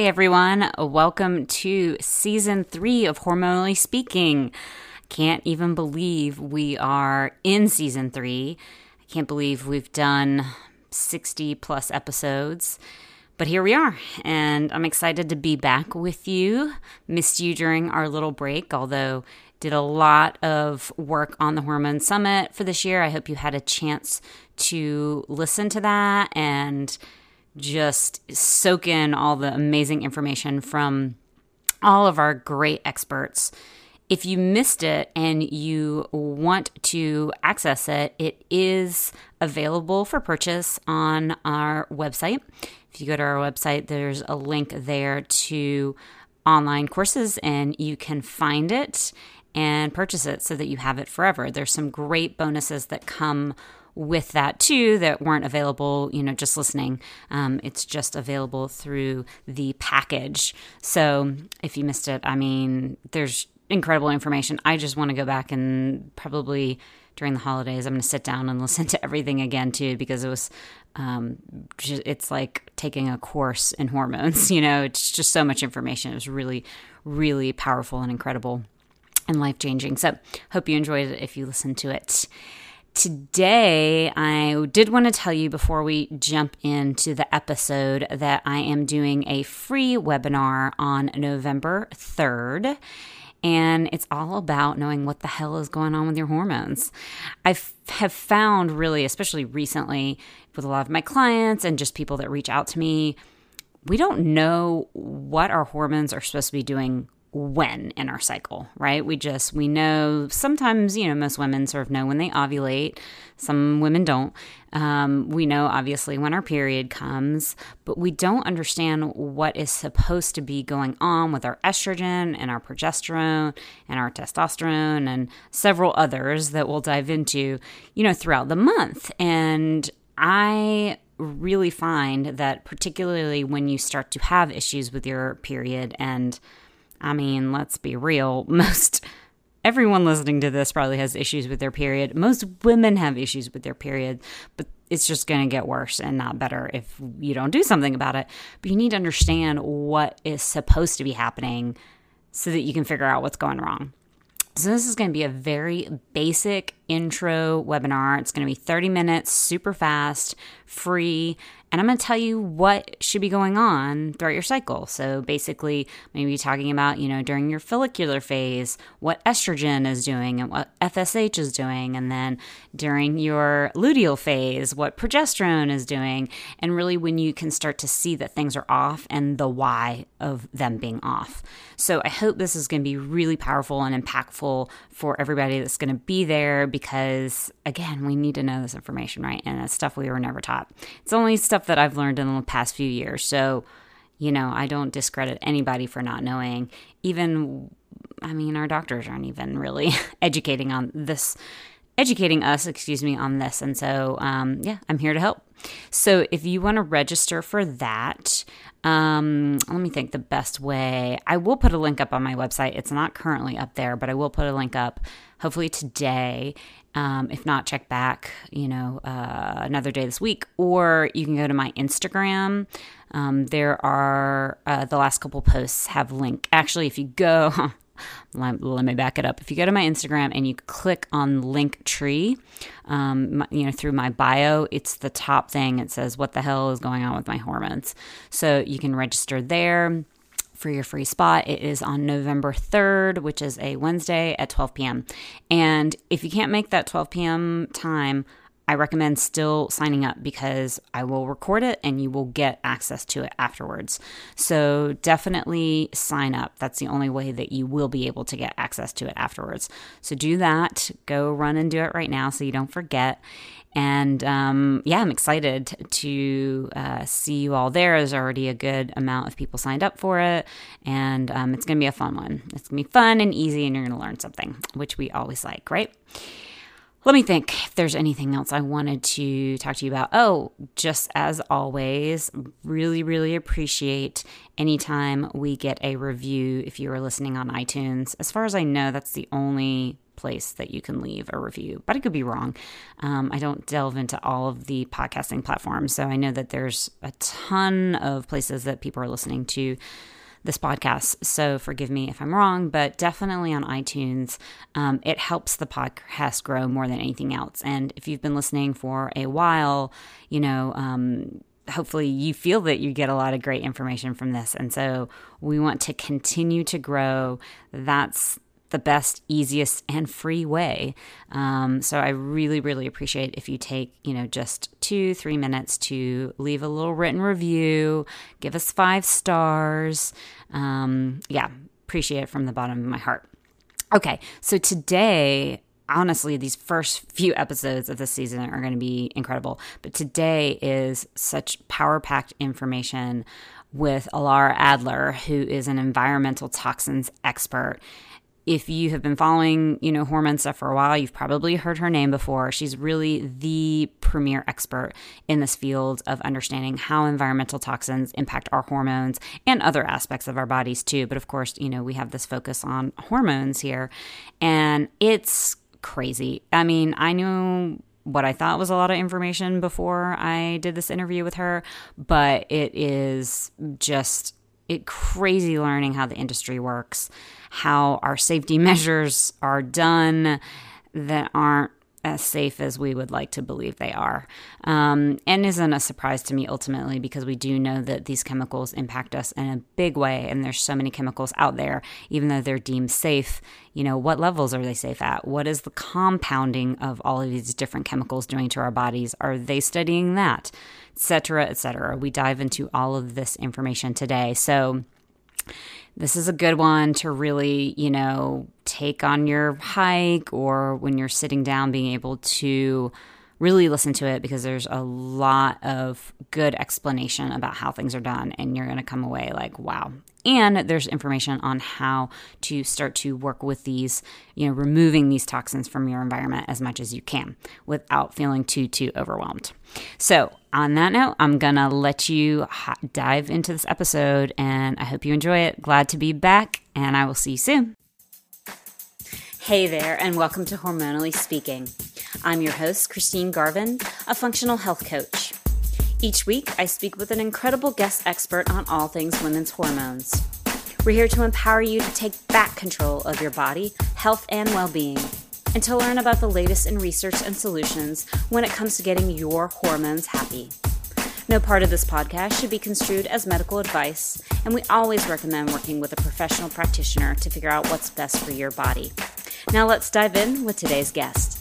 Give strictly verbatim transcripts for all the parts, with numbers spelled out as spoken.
Hey everyone, welcome to season three of Hormonally Speaking. Can't even believe we are in season three. I can't believe we've done sixty plus episodes, but here we are, and I'm excited to be back with you. Missed you during our little break, although did a lot of work on the Hormone Summit for this year. I hope you had a chance to listen to that and just soak in all the amazing information from all of our great experts. If you missed it and you want to access it, it is available for purchase on our website. If you go to our website, there's a link there to online courses, and you can find it and purchase it so that you have it forever. There's some great bonuses that come with that too that weren't available, you know, just listening. Um, it's just available through the package. So if you missed it, I mean, there's incredible information. I just want to go back and probably during the holidays, I'm going to sit down and listen to everything again too, because it was, um, just, it's like taking a course in hormones, you know, it's just so much information. It was really, really powerful and incredible and life-changing. So hope you enjoyed it if you listened to it. Today, I did want to tell you before we jump into the episode that I am doing a free webinar on November third, and it's all about knowing what the hell is going on with your hormones. I have found really, especially recently with a lot of my clients and just people that reach out to me, we don't know what our hormones are supposed to be doing when in our cycle, right? We just, we know sometimes, you know, most women sort of know when they ovulate. Some women don't. Um, we know obviously when our period comes, but we don't understand what is supposed to be going on with our estrogen and our progesterone and our testosterone and several others that we'll dive into, you know, throughout the month. And I really find that particularly when you start to have issues with your period, and I mean, let's be real, most everyone listening to this probably has issues with their period. Most women have issues with their period, but it's just going to get worse and not better if you don't do something about it. But you need to understand what is supposed to be happening so that you can figure out what's going wrong. So this is going to be a very basic intro webinar. It's going to be thirty minutes, super fast, free, and I'm going to tell you what should be going on throughout your cycle. So basically, maybe talking about, you know, during your follicular phase, what estrogen is doing and what F S H is doing, and then during your luteal phase, what progesterone is doing, and really when you can start to see that things are off and the why of them being off. So I hope this is going to be really powerful and impactful for everybody that's going to be there, because again, we need to know this information, right? And it's stuff we were never taught. It's only stuff that I've learned in the past few years. So, you know, I don't discredit anybody for not knowing. Even, I mean, our doctors aren't even really educating on this, educating us, excuse me, on this. And so, um, yeah, I'm here to help. So if you want to register for that, um, let me think the best way. I will put a link up on my website. It's not currently up there, but I will put a link up hopefully today. Um, if not, check back, you know, uh, another day this week, or you can go to my Instagram. Um, there are, uh, the last couple posts have link. Actually, if you go, let, let me back it up. If you go to my Instagram and you click on Linktree, um, my, you know, through my bio, it's the top thing. It says, what the hell is going on with my hormones? So you can register there for your free spot. It is on November third, which is a Wednesday at twelve p.m. And if you can't make that twelve p.m. time, I recommend still signing up, because I will record it and you will get access to it afterwards. So definitely sign up. That's the only way that you will be able to get access to it afterwards. So do that. Go run and do it right now so you don't forget. And um, yeah, I'm excited to uh, see you all there. There's already a good amount of people signed up for it, and um, it's going to be a fun one. It's going to be fun and easy, and you're going to learn something, which we always like, right? Let me think if there's anything else I wanted to talk to you about. Oh, just as always, really, really appreciate anytime we get a review if you are listening on iTunes. As far as I know, that's the only place that you can leave a review, but I could be wrong. Um, I don't delve into all of the podcasting platforms, so I know that there's a ton of places that people are listening to this podcast. So forgive me if I'm wrong, but definitely on iTunes, um, it helps the podcast grow more than anything else. And if you've been listening for a while, you know, um, hopefully you feel that you get a lot of great information from this. And so we want to continue to grow. That's the best, easiest, and free way. Um, so I really, really appreciate if you take, you know, just two, three minutes to leave a little written review, give us five stars. Um, yeah, appreciate it from the bottom of my heart. Okay, so today, honestly, these first few episodes of this season are going to be incredible. But today is such power-packed information with Alara Adler, who is an environmental toxins expert. If you have been following, you know, hormone stuff for a while, you've probably heard her name before. She's really the premier expert in this field of understanding how environmental toxins impact our hormones and other aspects of our bodies too. But of course, you know, we have this focus on hormones here, and it's crazy. I mean, I knew what I thought was a lot of information before I did this interview with her, but it is just it crazy learning how the industry works, how our safety measures are done that aren't as safe as we would like to believe they are. Um, and isn't a surprise to me ultimately, because we do know that these chemicals impact us in a big way. And there's so many chemicals out there, even though they're deemed safe. You know, what levels are they safe at? What is the compounding of all of these different chemicals doing to our bodies? Are they studying that? Et cetera, et cetera. We dive into all of this information today. So this is a good one to really, you know, take on your hike or when you're sitting down, being able to really listen to it, because there's a lot of good explanation about how things are done, and you're going to come away like, wow. And there's information on how to start to work with these, you know, removing these toxins from your environment as much as you can without feeling too, too overwhelmed. So on that note, I'm going to let you dive into this episode, and I hope you enjoy it. Glad to be back, and I will see you soon. Hey there, and welcome to Hormonally Speaking. I'm your host, Christine Garvin, a functional health coach. Each week, I speak with an incredible guest expert on all things women's hormones. We're here to empower you to take back control of your body, health, and well-being, and to learn about the latest in research and solutions when it comes to getting your hormones happy. No part of this podcast should be construed as medical advice, and we always recommend working with a professional practitioner to figure out what's best for your body. Now let's dive in with today's guest.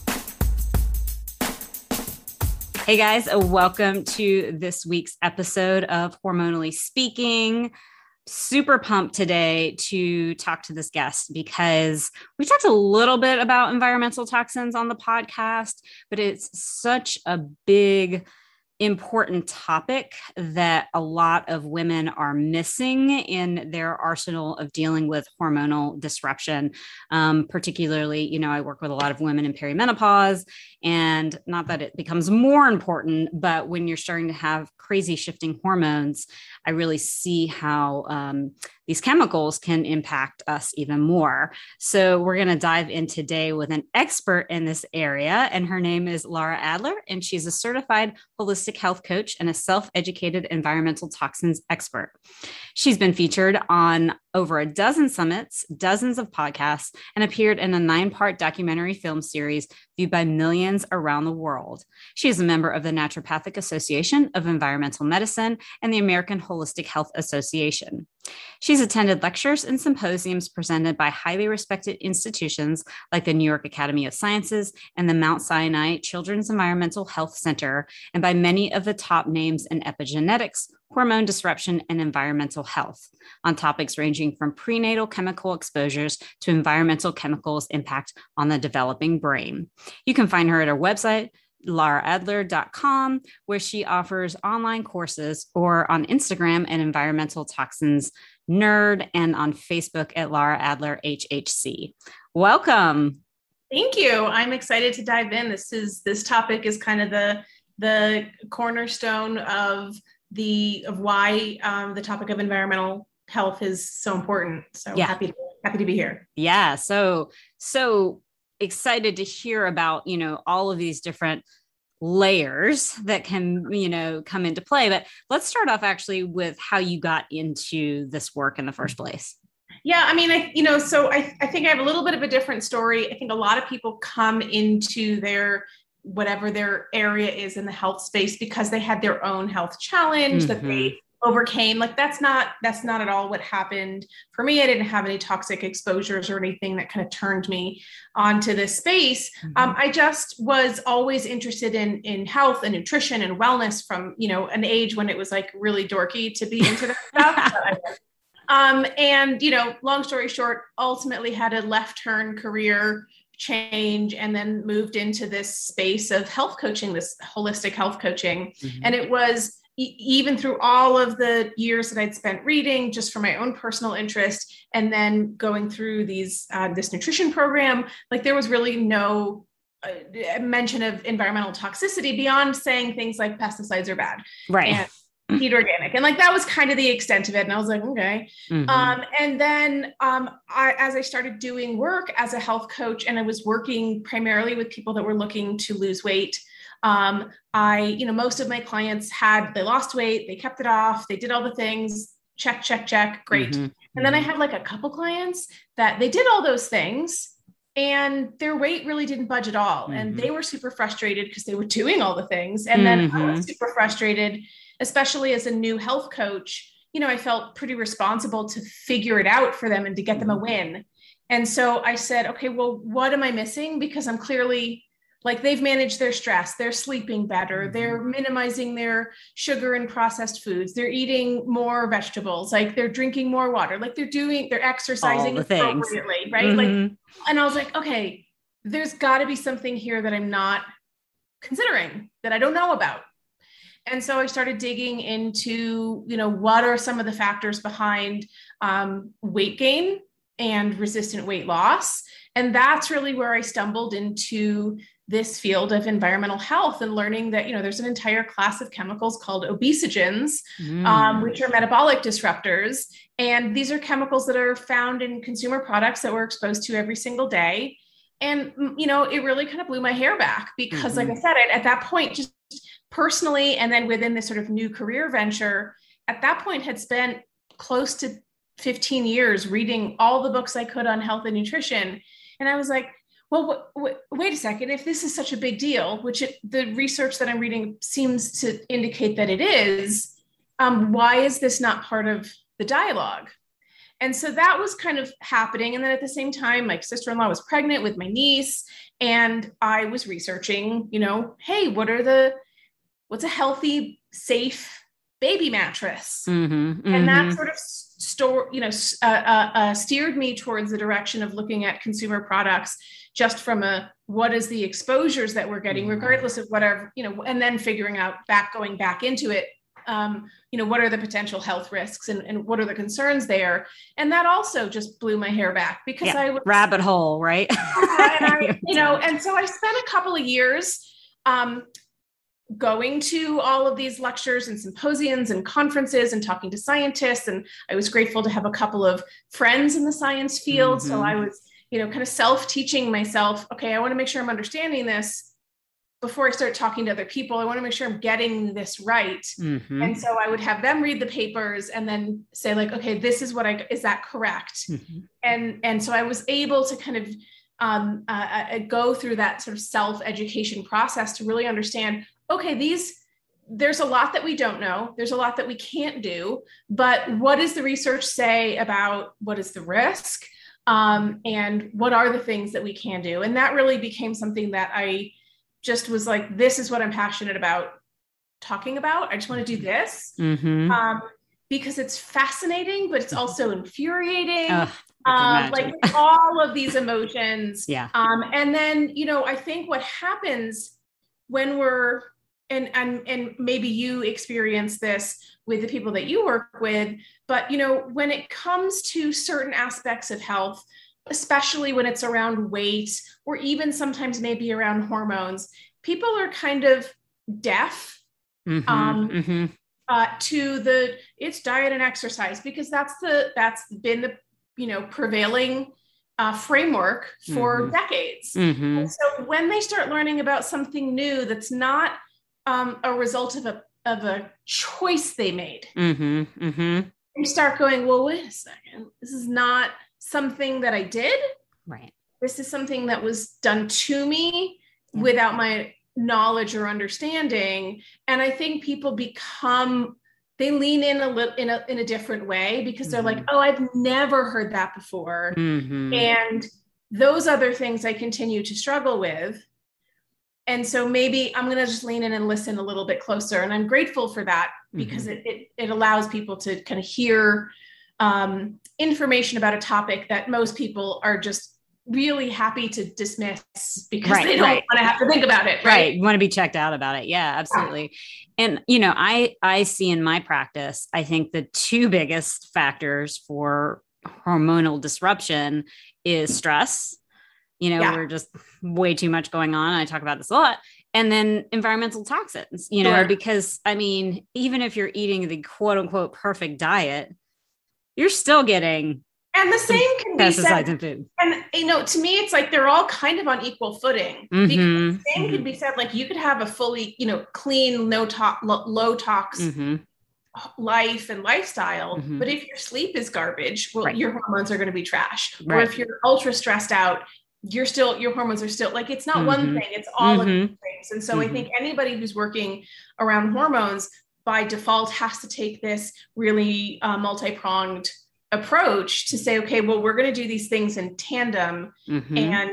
Hey guys, welcome to this week's episode of Hormonally Speaking. Super pumped today to talk to this guest because we talked a little bit about environmental toxins on the podcast, but it's such a big, important topic that a lot of women are missing in their arsenal of dealing with hormonal disruption. Um, particularly, you know, I work with a lot of women in perimenopause, and not that it becomes more important, but when you're starting to have crazy shifting hormones, I really see how um, these chemicals can impact us even more. So we're going to dive in today with an expert in this area, and her name is Alara Adler, and she's a certified holistic health coach and a self-educated environmental toxins expert. She's been featured on over a dozen summits, dozens of podcasts, and appeared in a nine-part documentary film series viewed by millions around the world. She is a member of the Naturopathic Association of Environmental Medicine and the American Holistic Health Association. She's attended lectures and symposiums presented by highly respected institutions like the New York Academy of Sciences and the Mount Sinai Children's Environmental Health Center, and by many of the top names in epigenetics, hormone disruption, and environmental health on topics ranging from prenatal chemical exposures to environmental chemicals' impact on the developing brain. You can find her at her website, lara adler dot com, where she offers online courses, or on Instagram at Environmental Toxins Nerd, and on Facebook at Alara Adler H H C. Welcome. Thank you. I'm excited to dive in. This is this topic is kind of the the cornerstone of the of why um, the topic of environmental health is so important. So yeah. happy to, happy to be here. Yeah. So so. excited to hear about, you know, all of these different layers that can, you know, come into play. But let's start off actually with how you got into this work in the first place. Yeah, I mean, I, you know, so I, I think I have a little bit of a different story. I think a lot of people come into their, whatever their area is in the health space because they had their own health challenge mm-hmm. that they overcame. Like that's not, that's not at all what happened for me. I didn't have any toxic exposures or anything that kind of turned me onto this space. Mm-hmm. Um, I just was always interested in, in health and nutrition and wellness from, you know, an age when it was like really dorky to be into that stuff. Um, and, you know, long story short, ultimately had a left turn career change and then moved into this space of health coaching, this holistic health coaching. Mm-hmm. And it was e- even through all of the years that I'd spent reading just for my own personal interest, and then going through these, uh, this nutrition program, like there was really no uh, mention of environmental toxicity beyond saying things like pesticides are bad. Right. And eat organic. And like, that was kind of the extent of it. And I was like, okay. Mm-hmm. Um, and then um, I, as I started doing work as a health coach, and I was working primarily with people that were looking to lose weight. Um, I, you know, most of my clients had, they lost weight, they kept it off, they did all the things, check, check, check. Great. Mm-hmm. And then I had like a couple clients that they did all those things and their weight really didn't budge at all. Mm-hmm. And they were super frustrated because they were doing all the things. And then mm-hmm. I was super frustrated, especially as a new health coach. You know, I felt pretty responsible to figure it out for them and to get them a win. And so I said, okay, well, what am I missing? Because I'm clearly like, they've managed their stress. They're sleeping better. They're minimizing their sugar and processed foods. They're eating more vegetables. Like they're drinking more water. Like they're doing, they're exercising appropriately, right? Mm-hmm. Like, and I was like, okay, there's gotta be something here that I'm not considering, that I don't know about. And so I started digging into, you know, what are some of the factors behind um, weight gain and resistant weight loss. And that's really where I stumbled into this field of environmental health and learning that, you know, there's an entire class of chemicals called obesogens, mm. um, which are metabolic disruptors. And these are chemicals that are found in consumer products that we're exposed to every single day. And, you know, it really kind of blew my hair back because, mm-hmm. like I said, at, at that point, just personally, and then within this sort of new career venture, at that point had spent close to fifteen years reading all the books I could on health and nutrition. And I was like, well, w- w- wait a second, if this is such a big deal, which it, the research that I'm reading seems to indicate that it is, um, why is this not part of the dialogue? And so that was kind of happening. And then at the same time, my sister-in-law was pregnant with my niece, and I was researching, you know, hey, what are the what's a healthy, safe baby mattress? Mm-hmm, mm-hmm. And that sort of store, you know, uh, uh, uh, steered me towards the direction of looking at consumer products just from a, what is the exposures that we're getting, regardless of whatever, you know, and then figuring out back, going back into it, um, you know, what are the potential health risks and, and what are the concerns there? And that also just blew my hair back because yeah, I was rabbit hole, right? uh, and I, you know, and so I spent a couple of years, um, going to all of these lectures and symposiums and conferences and talking to scientists. And I was grateful to have a couple of friends in the science field. Mm-hmm. So I was, you know, kind of self-teaching myself, okay, I want to make sure I'm understanding this before I start talking to other people. I want to make sure I'm getting this right. Mm-hmm. And so I would have them read the papers and then say like, okay, this is what I, is that correct? Mm-hmm. And, and so I was able to kind of um, uh, uh, go through that sort of self-education process to really understand, okay, these, there's a lot that we don't know. There's a lot that we can't do, but what does the research say about what is the risk? Um, and what are the things that we can do? And that really became something that I just was like, this is what I'm passionate about talking about. I just want to do this mm-hmm. um, because it's fascinating, but it's also infuriating. Uh, um, like all of these emotions. Yeah. Um, and then, you know, I think what happens when we're, and, and, and maybe you experience this with the people that you work with, but, you know, when it comes to certain aspects of health, especially when it's around weight, or even sometimes maybe around hormones, people are kind of deaf mm-hmm, um, mm-hmm. Uh, to the, it's diet and exercise, because that's the, that's been the, you know, prevailing uh, framework for mm-hmm. decades. Mm-hmm. And so when they start learning about something new that's not um, a result of a of a choice they made, mm-hmm. Mm-hmm. you start going, well, wait a second, this is not something that I did. Right. This is something that was done to me yeah. without my knowledge or understanding. And I think people become, they lean in a little in a in a different way because they're mm-hmm. like, oh, I've never heard that before. Mm-hmm. And those other things I continue to struggle with. And so maybe I'm going to just lean in and listen a little bit closer. And I'm grateful for that because mm-hmm. it, it it allows people to kind of hear um, information about a topic that most people are just really happy to dismiss because right, they don't right. want to have to think about it. Right. Right. You want to be checked out about it. Yeah, absolutely. Yeah. And, you know, I, I see in my practice, I think the two biggest factors for hormonal disruption is stress. You know, yeah. we're just way too much going on. I talk about this a lot. And then environmental toxins, you know, sure. because I mean, even if you're eating the quote unquote perfect diet, you're still getting and the same can be said, in food. And you know, to me, it's like they're all kind of on equal footing. Mm-hmm. Because the same mm-hmm. could be said, like you could have a fully, you know, clean, no to- low tox mm-hmm. life and lifestyle. Mm-hmm. But if your sleep is garbage, well, right. your hormones are going to be trash. Right. Or if you're ultra stressed out, you're still, your hormones are still like, it's not mm-hmm. one thing, it's all mm-hmm. of these things. And so mm-hmm. I think anybody who's working around hormones by default has to take this really uh, multi-pronged approach to say, okay, well, we're going to do these things in tandem. Mm-hmm. And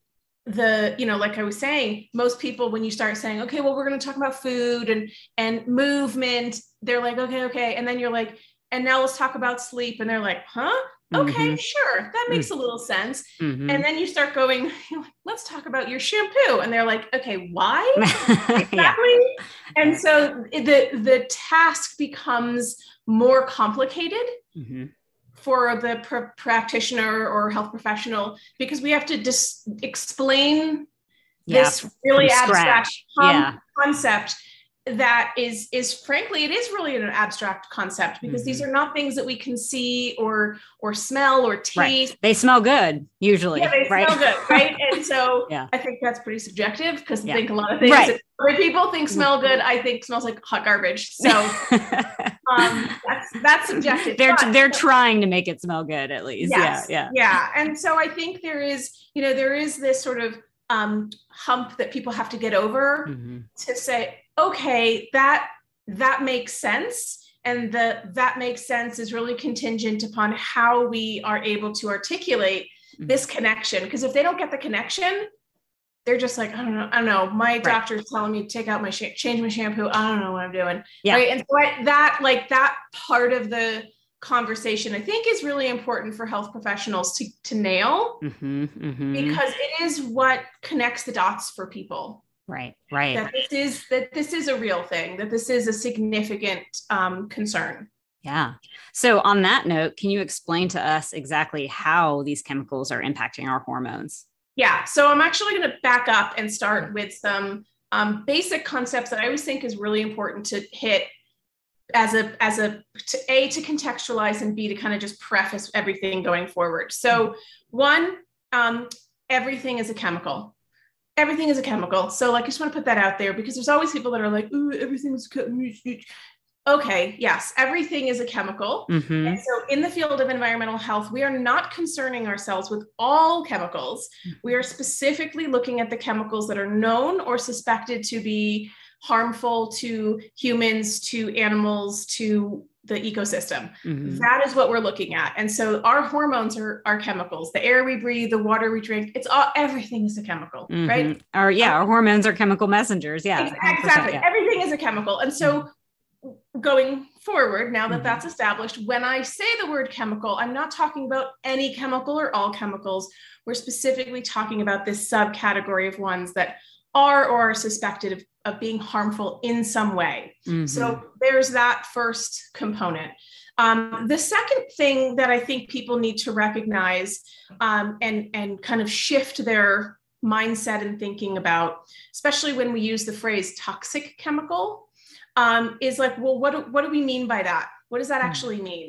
the, you know, like I was saying, most people, when you start saying, okay, well, we're going to talk about food and, and movement, they're like, okay, okay. And then you're like, and now let's talk about sleep. And they're like, huh? Okay, mm-hmm. sure. That makes mm-hmm. a little sense. Mm-hmm. And then you start going, let's talk about your shampoo. And they're like, okay, why? Exactly. Yeah. And so the, the task becomes more complicated. Mm-hmm. for the pr- practitioner or health professional, because we have to just dis- explain yeah, this really abstract com- yeah. concept that is, is frankly, it is really an abstract concept because mm-hmm. these are not things that we can see or, or smell or taste. Right. They smell good usually. Yeah, they right? smell good. Right. And so yeah. I think that's pretty subjective because yeah. I think a lot of things right. that other people think smell good, I think smells like hot garbage. So um, that's, that's subjective. They're, but, they're trying to make it smell good at least. Yes, yeah. Yeah. Yeah. And so I think there is, you know, there is this sort of um, hump that people have to get over mm-hmm. to say, okay, that, that makes sense. And the, that makes sense is really contingent upon how we are able to articulate mm-hmm. this connection. Because if they don't get the connection, they're just like, I don't know, I don't know. My right. doctor's telling me to take out my, sh- change my shampoo. I don't know what I'm doing. Yeah. Right. And so I, that, like that part of the conversation, I think is really important for health professionals to, to nail mm-hmm, mm-hmm. because it is what connects the dots for people. Right. Right. That this is, that this is a real thing, that this is a significant um, concern. Yeah. So on that note, can you explain to us exactly how these chemicals are impacting our hormones? Yeah. So I'm actually going to back up and start with some um, basic concepts that I always think is really important to hit as a, as a, to A, to contextualize, and B, to kind of just preface everything going forward. So one, um, everything is a chemical. Everything is a chemical. So like, I just want to put that out there because there's always people that are like, ooh, everything is chemical. Okay, yes, everything is a chemical. Mm-hmm. And so in the field of environmental health, we are not concerning ourselves with all chemicals. We are specifically looking at the chemicals that are known or suspected to be harmful to humans, to animals, to the ecosystem. Mm-hmm. That is what we're looking at. And so our hormones are, are chemicals. The air we breathe, the water we drink, it's all, everything is a chemical, mm-hmm. right? Or yeah, our hormones are chemical messengers. Yeah. Exactly. Yeah. Everything is a chemical. And so mm-hmm. going forward, now that mm-hmm. that's established, when I say the word chemical, I'm not talking about any chemical or all chemicals. We're specifically talking about this subcategory of ones that are or are suspected of, of being harmful in some way. Mm-hmm. So there's that first component. Um, the second thing that I think people need to recognize um, and, and kind of shift their mindset and thinking about, especially when we use the phrase toxic chemical, um, is like, well, what do, what do we mean by that? What does that actually mean?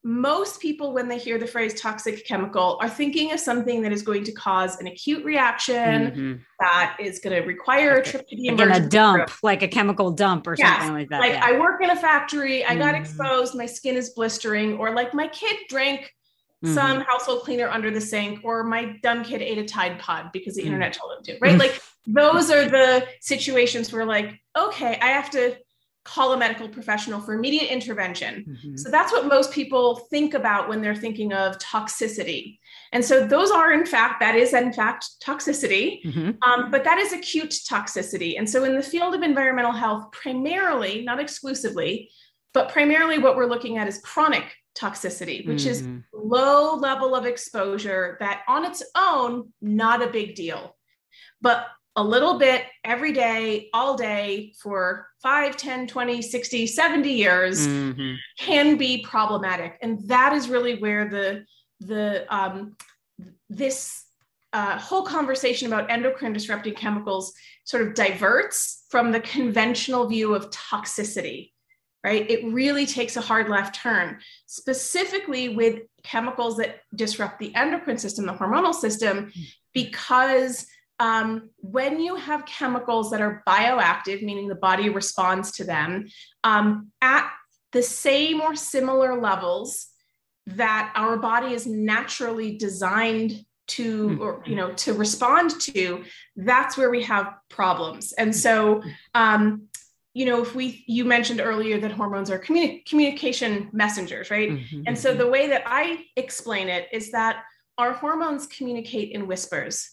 most people, when they hear the phrase toxic chemical, are thinking of something that is going to cause an acute reaction mm-hmm. that is going to require like a trip to the emergency room. A dump, room. like a chemical dump or yes. something like that. Like yeah. I work in a factory, I got mm-hmm. exposed, my skin is blistering, or like my kid drank mm-hmm. some household cleaner under the sink, or my dumb kid ate a Tide Pod because the mm-hmm. internet told him to, right? Like those are the situations where like, okay, I have to call a medical professional for immediate intervention. Mm-hmm. So that's what most people think about when they're thinking of toxicity. And so those are, in fact, that is in fact toxicity, mm-hmm. um, but that is acute toxicity. And so in the field of environmental health, primarily, not exclusively, but primarily what we're looking at is chronic toxicity, which mm-hmm. is low level of exposure that on its own, not a big deal, but a little bit every day, all day for five, ten, twenty, sixty, seventy years mm-hmm. can be problematic. And that is really where the, the um, this uh, whole conversation about endocrine disrupting chemicals sort of diverts from the conventional view of toxicity, right? It really takes a hard left turn, specifically with chemicals that disrupt the endocrine system, the hormonal system, because Um, when you have chemicals that are bioactive, meaning the body responds to them um, at the same or similar levels that our body is naturally designed to, or, you know, to respond to, that's where we have problems. And so, um, you know, if we, you mentioned earlier that hormones are communi- communication messengers, right? Mm-hmm. And so the way that I explain it is that our hormones communicate in whispers.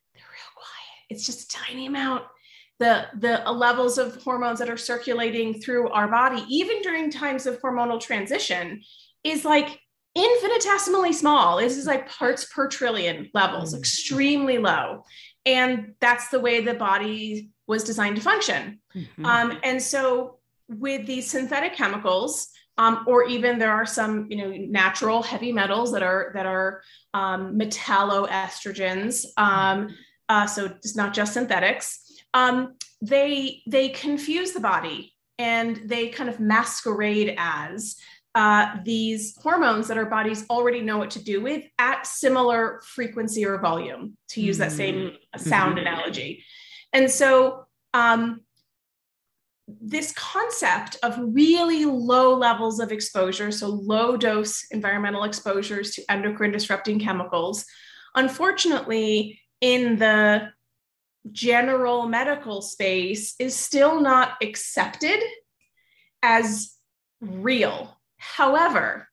It's just a tiny amount. The, the levels of hormones that are circulating through our body, even during times of hormonal transition, is like infinitesimally small. This is like parts per trillion levels, extremely low. And that's the way the body was designed to function. Mm-hmm. Um, and so with these synthetic chemicals, um, or even there are some, you know, natural heavy metals that are, that are um, metalloestrogens, um, Uh, so it's not just synthetics. Um, they they confuse the body and they kind of masquerade as uh, these hormones that our bodies already know what to do with at similar frequency or volume, to use that same sound mm-hmm. analogy. And so um, this concept of really low levels of exposure, so low dose environmental exposures to endocrine disrupting chemicals, unfortunately, in the general medical space is still not accepted as real. However,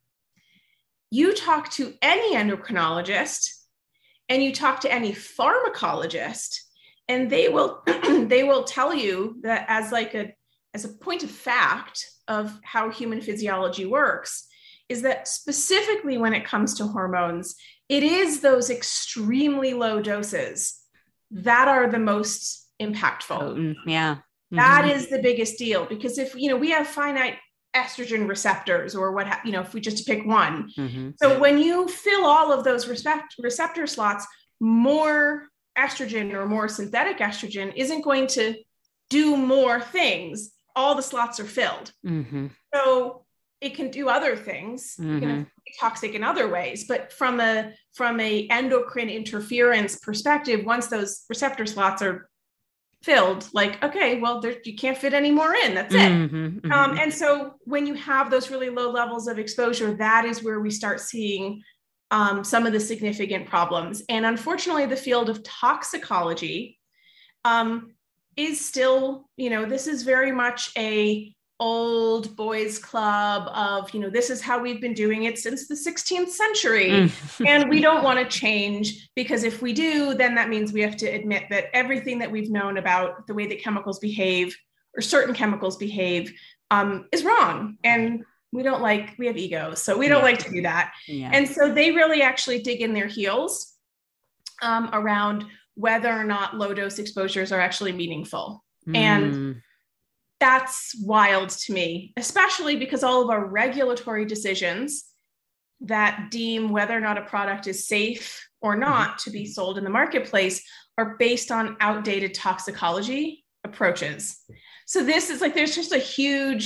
you talk to any endocrinologist and you talk to any pharmacologist, and they will they will tell you that as like a as a point of fact of how human physiology works, is that specifically when it comes to hormones, it is those extremely low doses that are the most impactful. Oh, yeah. Mm-hmm. That is the biggest deal, because if, you know, we have finite estrogen receptors or what, ha- you know, if we just pick one. Mm-hmm. So when you fill all of those recept- receptor slots, more estrogen or more synthetic estrogen isn't going to do more things. All the slots are filled. Mm-hmm. So it can do other things, mm-hmm. you know, be toxic in other ways. But from a from a endocrine interference perspective, once those receptor slots are filled, like, okay, well, there, you can't fit any more in. That's it. Mm-hmm, mm-hmm. Um, and so when you have those really low levels of exposure, that is where we start seeing um, some of the significant problems. And unfortunately, the field of toxicology um, is still, you know, this is very much a old boys club of, you know, this is how we've been doing it since the sixteenth century. Mm. And we don't want to change, because if we do, then that means we have to admit that everything that we've known about the way that chemicals behave or certain chemicals behave um, is wrong. And we don't like, we have egos, so we don't yeah. like to do that. Yeah. And so they really actually dig in their heels um, around whether or not low dose exposures are actually meaningful. Mm. And that's wild to me, especially because all of our regulatory decisions that deem whether or not a product is safe or not to be sold in the marketplace are based on outdated toxicology approaches. So this is like, there's just a huge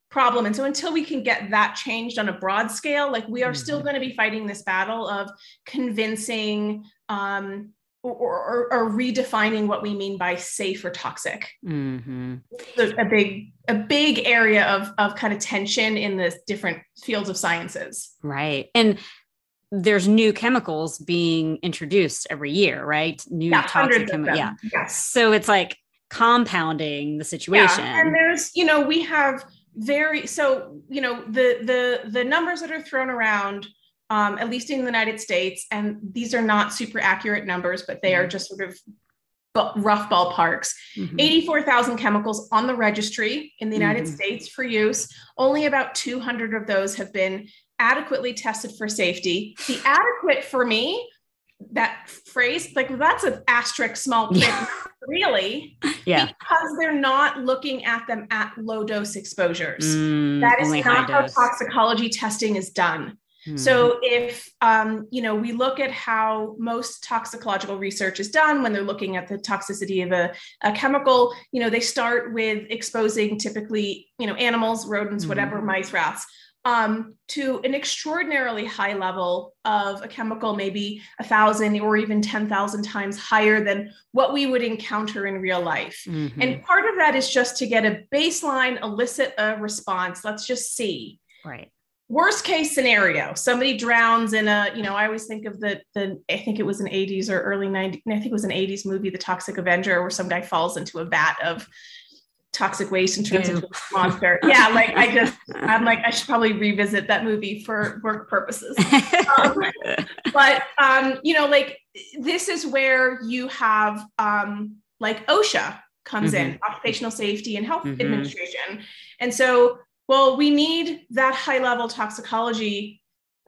problem. And so until we can get that changed on a broad scale, like we are mm-hmm. still going to be fighting this battle of convincing um, or, or, or redefining what we mean by safe or toxic. Mm-hmm. So a big, a big area of, of kind of tension in the different fields of sciences. Right. And there's new chemicals being introduced every year, right? New yeah, toxic chemicals. Yeah. Yes. So it's like compounding the situation. Yeah. And there's, you know, we have very, so, you know, the, the, the numbers that are thrown around, um, at least in the United States, and these are not super accurate numbers, but they mm-hmm. are just sort of bu- rough ballparks, mm-hmm. eighty-four thousand chemicals on the registry in the United mm-hmm. States for use. Only about two hundred of those have been adequately tested for safety. The adequate for me, that phrase, like that's an asterisk small print, yeah. really, yeah, because they're not looking at them at low dose exposures. Mm, that is not how toxicology testing is done. Mm. So if, um, you know, we look at how most toxicological research is done when they're looking at the toxicity of a, a chemical, you know, they start with exposing typically, you know, animals, rodents, mm. whatever, mice, rats, um, to an extraordinarily high level of a chemical, maybe a thousand or even ten thousand times higher than what we would encounter in real life. Mm-hmm. And part of that is just to get a baseline, elicit a response. Let's just see. Right. Worst case scenario, somebody drowns in a, you know, I always think of the, the I think it was an eighties or early nineties, I think it was an eighties movie, The Toxic Avenger, where some guy falls into a vat of toxic waste and turns Ew. into a monster. Yeah, like I just, I'm like, I should probably revisit that movie for work purposes. Um, but, um, you know, like this is where you have um, like OSHA comes mm-hmm. in, Occupational Safety and Health mm-hmm. Administration. And so, well, we need that high level toxicology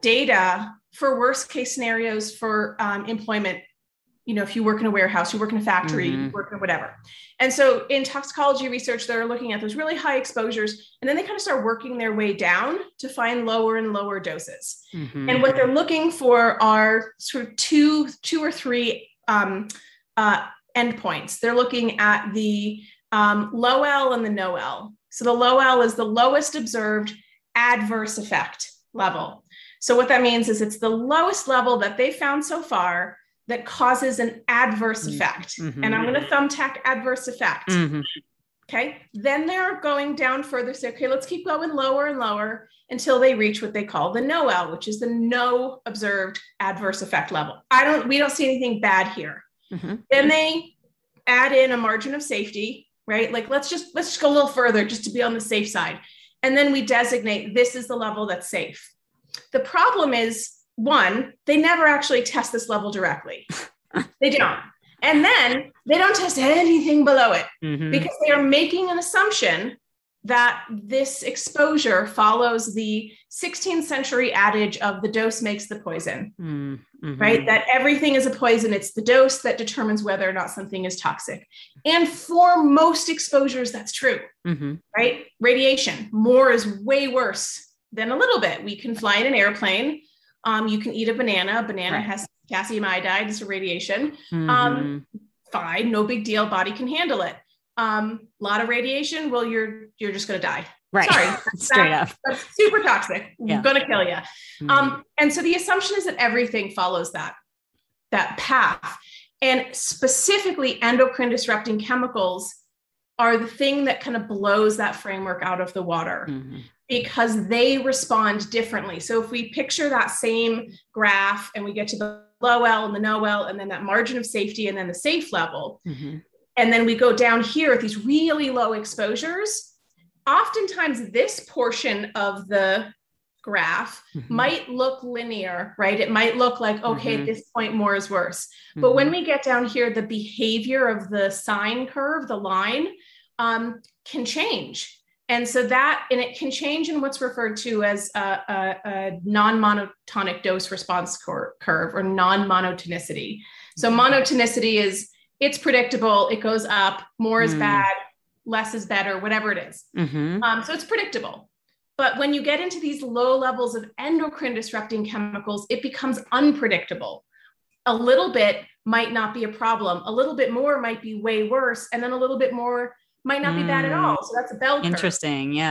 data for worst case scenarios for um, employment. You know, if you work in a warehouse, you work in a factory, mm-hmm. you work in whatever. And so in toxicology research, they're looking at those really high exposures, and then they kind of start working their way down to find lower and lower doses. Mm-hmm. And what they're looking for are sort of two, two or three um, uh, endpoints. They're looking at the um, low L and the no L. So the low L is the lowest observed adverse effect level. So what that means is it's the lowest level that they found so far that causes an adverse effect. Mm-hmm. And I'm going to thumbtack adverse effect. Mm-hmm. Okay. Then they're going down further. Say, okay, let's keep going lower and lower until they reach what they call the no L, which is the no observed adverse effect level. I don't, we don't see anything bad here. Mm-hmm. Then they add in a margin of safety, right? Like, let's just, let's just go a little further just to be on the safe side. And then we designate this is the level that's safe. The problem is, one, they never actually test this level directly. They don't. And then they don't test anything below it mm-hmm. because they are making an assumption that this exposure follows the sixteenth century adage of the dose makes the poison, mm-hmm. right? That everything is a poison. It's the dose that determines whether or not something is toxic. And for most exposures, that's true, mm-hmm. right? Radiation, more is way worse than a little bit. We can fly in an airplane. Um, you can eat a banana. A banana right. has potassium iodide. It's a radiation. Mm-hmm. Um, fine, no big deal. Body can handle it. A um, lot of radiation. Well, you're you're just going to die. Right. Sorry, straight that, up. That's super toxic. Yeah. Going to kill you. Mm-hmm. Um, and so the assumption is that everything follows that that path, and specifically endocrine disrupting chemicals are the thing that kind of blows that framework out of the water. Mm-hmm. Because they respond differently. So if we picture that same graph and we get to the low L and the no L, and then that margin of safety and then the safe level, mm-hmm. and then we go down here at these really low exposures, oftentimes this portion of the graph mm-hmm. might look linear, right? It might look like, okay, mm-hmm. at this point, more is worse. Mm-hmm. But when we get down here, the behavior of the sine curve, the line, um, can change. And so that, and it can change in what's referred to as a, a, a non-monotonic dose response cor- curve or non-monotonicity. So monotonicity is, it's predictable, it goes up, more is mm. bad, less is better, whatever it is. Mm-hmm. Um, so it's predictable. But when you get into these low levels of endocrine disrupting chemicals, it becomes unpredictable. A little bit might not be a problem. A little bit more might be way worse. And then a little bit more might not be bad at all. So that's a bell curve. Interesting. Yeah.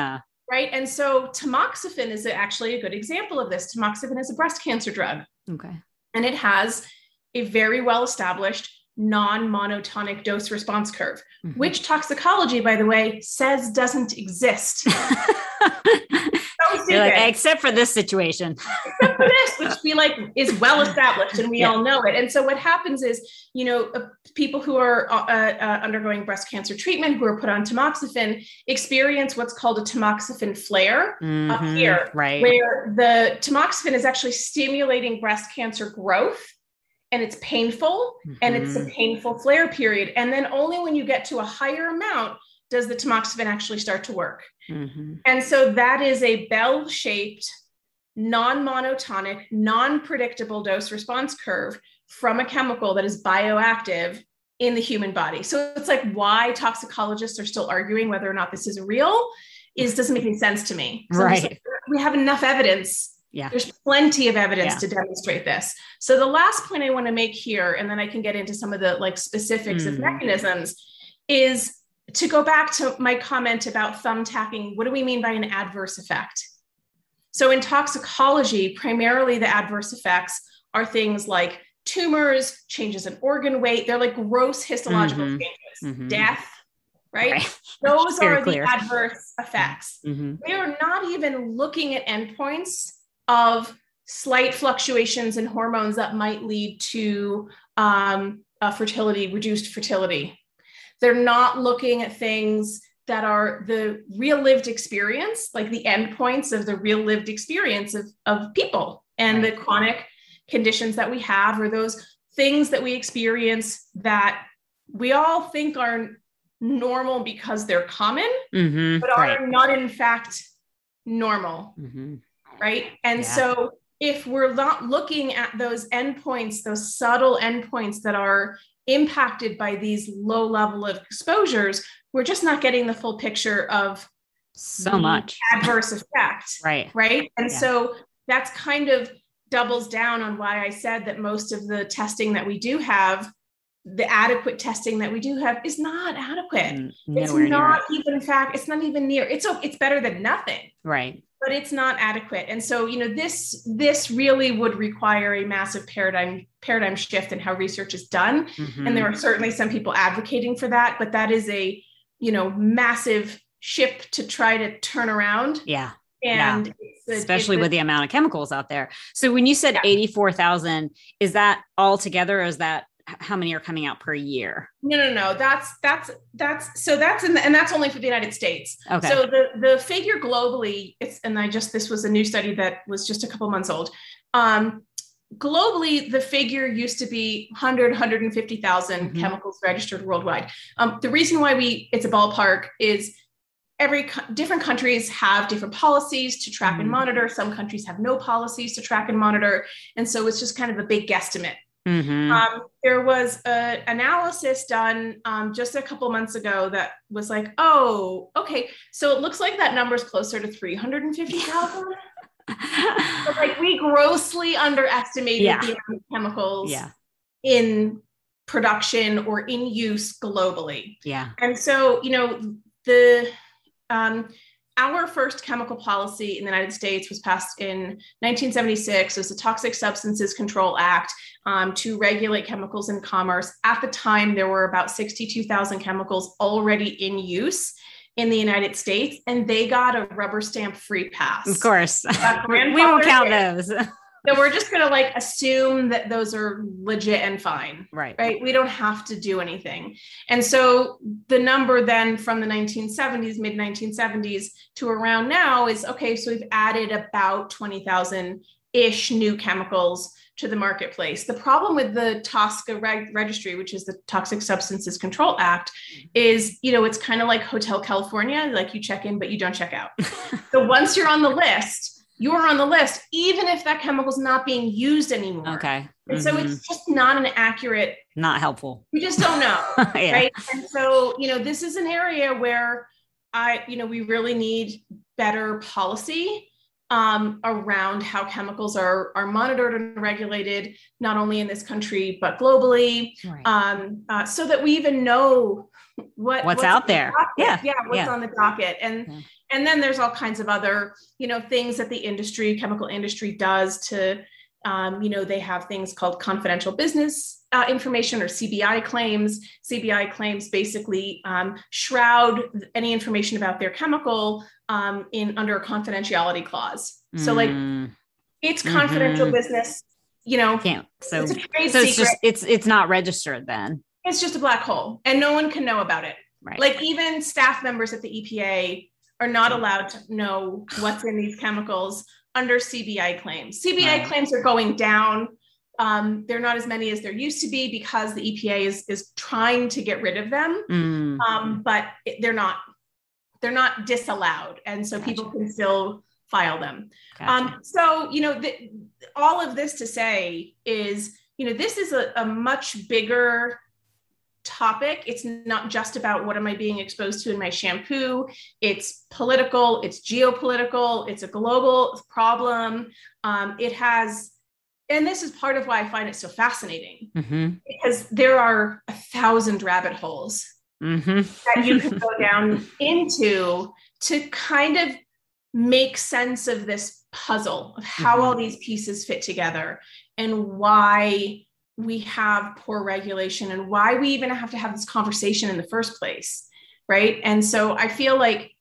Right. And so tamoxifen is actually a good example of this. Tamoxifen is a breast cancer drug. Okay. And it has a very well-established non-monotonic dose response curve, mm-hmm. which toxicology, by the way, says doesn't exist. You're like, except for this situation. Except for this, which we like is well established and we yeah. all know it. And so what happens is, you know, uh, people who are uh, uh, undergoing breast cancer treatment, who are put on tamoxifen, experience what's called a tamoxifen flare mm-hmm. up here, right. where the tamoxifen is actually stimulating breast cancer growth. And it's painful, mm-hmm. and it's a painful flare period. And then only when you get to a higher amount does the tamoxifen actually start to work. Mm-hmm. And so that is a bell-shaped, non-monotonic, non-predictable dose response curve from a chemical that is bioactive in the human body. So it's like why toxicologists are still arguing whether or not this is real is doesn't make any sense to me. So right. like, we have enough evidence. Yeah. There's plenty of evidence yeah. to demonstrate this. So the last point I want to make here, and then I can get into some of the like specifics mm. of mechanisms, is to go back to my comment about thumbtacking. What do we mean by an adverse effect? So in toxicology, primarily the adverse effects are things like tumors, changes in organ weight. They're like gross histological mm-hmm. changes, mm-hmm. death, right? right. Those are clear. The adverse effects. Mm-hmm. They are not even looking at endpoints of slight fluctuations in hormones that might lead to um, uh, fertility, reduced fertility. They're not looking at things that are the real lived experience, like the endpoints of the real lived experience of, of people and right. the chronic conditions that we have, or those things that we experience that we all think are normal because they're common, mm-hmm. but are right. not in fact normal. Mm-hmm. Right. And yeah. so if we're not looking at those endpoints, those subtle endpoints that are impacted by these low level of exposures, we're just not getting the full picture of so much adverse effect. Right. Right. And yeah. so that's kind of doubles down on why I said that most of the testing that we do have, the adequate testing that we do have, is not adequate. Mm, it's not even, in fact, it's not even near. It's it's better than nothing. Right. But it's not adequate. And so, you know, this this really would require a massive paradigm paradigm shift in how research is done. Mm-hmm. And there are certainly some people advocating for that, but that is a, you know, massive ship to try to turn around. Yeah. And yeah. it's a, especially it's with a, the amount of chemicals out there. So when you said yeah. eighty-four thousand, is that all together, or is that how many are coming out per year? No, no, no. That's, that's, that's, so that's, in the, and that's only for the United States. Okay. So the, the figure globally, it's, and I just, this was a new study that was just a couple months old. Um, globally, the figure used to be one hundred, one hundred fifty thousand mm-hmm. chemicals registered worldwide. Um, the reason why we, it's a ballpark is every co- different countries have different policies to track mm-hmm. and monitor. Some countries have no policies to track and monitor. And so it's just kind of a big guesstimate. Mm-hmm. Um, there was an analysis done um, just a couple months ago that was like, oh, okay, so it looks like that number is closer to three hundred fifty thousand. But like we grossly underestimated yeah. the amount of chemicals yeah. in production or in use globally. Yeah. And so, you know, the um, our first chemical policy in the United States was passed in nineteen seventy-six. It was the Toxic Substances Control Act um, to regulate chemicals in commerce. At the time, there were about sixty-two thousand chemicals already in use in the United States, and they got a rubber stamp free pass. Of course. We won't count those. So we're just going to like assume that those are legit and fine. Right. Right. We don't have to do anything. And so the number then from the nineteen seventies, mid nineteen seventies to around now is, okay, so we've added about twenty thousand ish new chemicals to the marketplace. The problem with the TSCA reg- registry, which is the Toxic Substances Control Act, is, you know, it's kind of like Hotel California, like you check in, but you don't check out. So once you're on the list, you're on the list, even if that chemical is not being used anymore. Okay. And mm-hmm. so it's just not an accurate. Not helpful. We just don't know. yeah. Right. And so, you know, this is an area where I, you know, we really need better policy um, around how chemicals are, are monitored and regulated, not only in this country, but globally, right. um, uh, so that we even know what, what's, what's out there. The yeah. Yeah. What's yeah. on the docket. And, yeah. and then there's all kinds of other, you know, things that the industry, chemical industry does to, um, you know, they have things called confidential business Uh, information or C B I claims. C B I claims basically um, shroud any information about their chemical um, in under a confidentiality clause. Mm. So like it's confidential mm-hmm. business, you know, Can't, so, it's a trade so it's secret. just, it's, it's not registered then. It's just a black hole and no one can know about it. Right. Like even staff members at the E P A are not allowed to know what's in these chemicals under C B I claims. C B I right. claims are going down. Um, they're not as many as there used to be because the E P A is, is trying to get rid of them, mm. um, but it, they're not they're not disallowed, and so gotcha. People can still file them. Gotcha. Um, so you know, the, all of this to say is, you know, this is a, a much bigger topic. It's not just about what am I being exposed to in my shampoo. It's political. It's geopolitical. It's a global problem. Um, it has. And this is part of why I find it so fascinating, mm-hmm. because there are a thousand rabbit holes mm-hmm. that you can go down into to kind of make sense of this puzzle of how mm-hmm. all these pieces fit together and why we have poor regulation and why we even have to have this conversation in the first place, right? And so I feel like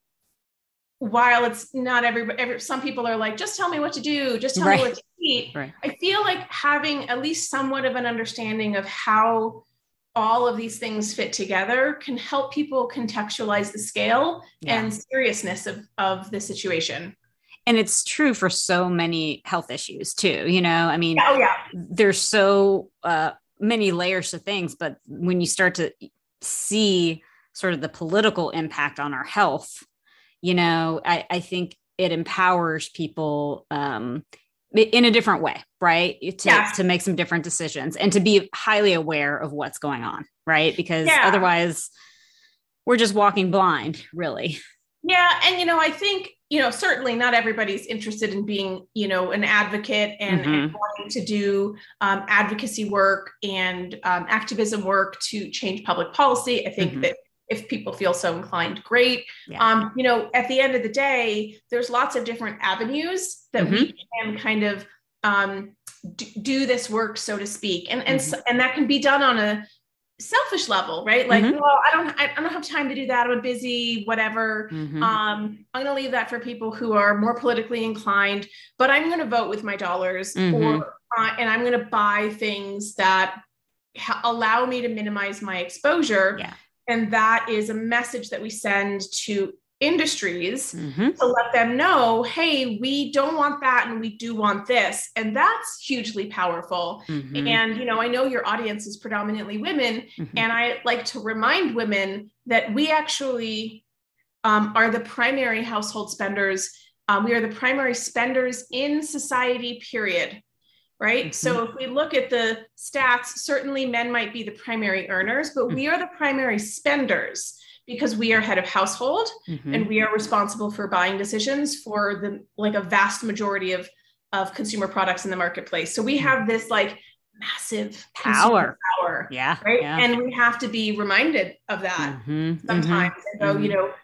while it's not every, every, some people are like, just tell me what to do, just tell right. me what to eat. Right. I feel like having at least somewhat of an understanding of how all of these things fit together can help people contextualize the scale yeah. and seriousness of, of the situation. And it's true for so many health issues too. You know, I mean, oh yeah, there's so uh, many layers to things, but when you start to see sort of the political impact on our health, you know, I, I think it empowers people um, in a different way, right? To, yeah. to make some different decisions and to be highly aware of what's going on, right? Because yeah. otherwise we're just walking blind, really. Yeah. And, you know, I think, you know, certainly not everybody's interested in being, you know, an advocate and, mm-hmm. and wanting to do um, advocacy work and um, activism work to change public policy. I think mm-hmm. that if people feel so inclined, great. Yeah. Um, you know, at the end of the day, there's lots of different avenues that mm-hmm. we can kind of um, d- do this work, so to speak. And, and, mm-hmm. and that can be done on a selfish level, right? Like, mm-hmm. well, I don't, I don't have time to do that. I'm busy, whatever. Mm-hmm. Um, I'm going to leave that for people who are more politically inclined, but I'm going to vote with my dollars mm-hmm. or, uh, and I'm going to buy things that ha- allow me to minimize my exposure. Yeah. And that is a message that we send to industries mm-hmm. to let them know, hey, we don't want that and we do want this. And that's hugely powerful. Mm-hmm. And, you know, I know your audience is predominantly women, mm-hmm. and I like to remind women that we actually um, are the primary household spenders. Um, we are the primary spenders in society, period. Right. Mm-hmm. So if we look at the stats, certainly men might be the primary earners, but mm-hmm. we are the primary spenders because we are head of household mm-hmm. and we are responsible for buying decisions for the like a vast majority of, of consumer products in the marketplace. So we have this like massive power, power. Yeah. Right. Yeah. And we have to be reminded of that mm-hmm. sometimes mm-hmm. and go, mm-hmm. you know,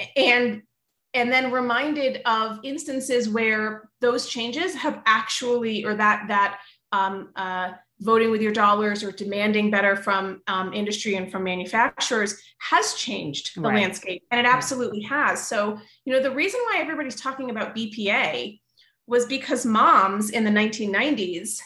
and and then reminded of instances where those changes have actually, or that that um, uh, voting with your dollars or demanding better from um, industry and from manufacturers has changed the right. landscape. And it absolutely right. has. So, you know, the reason why everybody's talking about B P A was because moms in the nineteen nineties,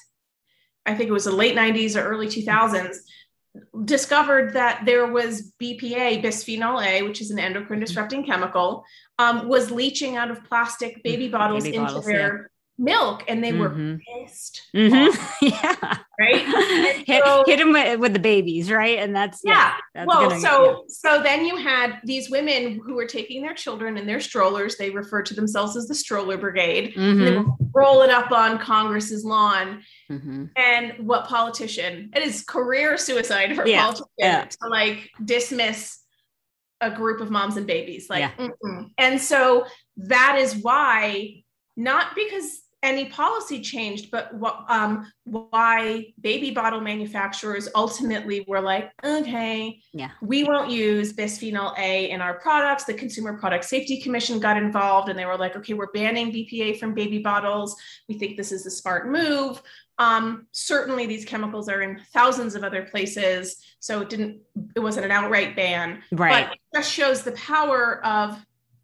I think it was the late nineties or early two thousands, discovered that there was B P A, bisphenol A, which is an endocrine disrupting chemical, um, was leaching out of plastic baby bottles baby into bottles, their yeah. milk, and they mm-hmm. were pissed. Mm-hmm. Yeah. Right. hit, so, hit them with, with the babies. Right. And that's, yeah. yeah that's well, gonna, so, yeah. so then you had these women who were taking their children in their strollers. They referred to themselves as the stroller brigade. Mm-hmm. And they would roll it up on Congress's lawn. Mm-hmm. And what politician? It is career suicide for yeah. politicians yeah. to like dismiss a group of moms and babies. Like, yeah. and so that is why not because any policy changed, but what, um, why baby bottle manufacturers ultimately were like, okay, yeah, we won't use bisphenol A in our products. The Consumer Product Safety Commission got involved and they were like, okay, we're banning B P A from baby bottles. We think this is a smart move. Um, certainly these chemicals are in thousands of other places. So it didn't, it wasn't an outright ban, right. but it just shows the power of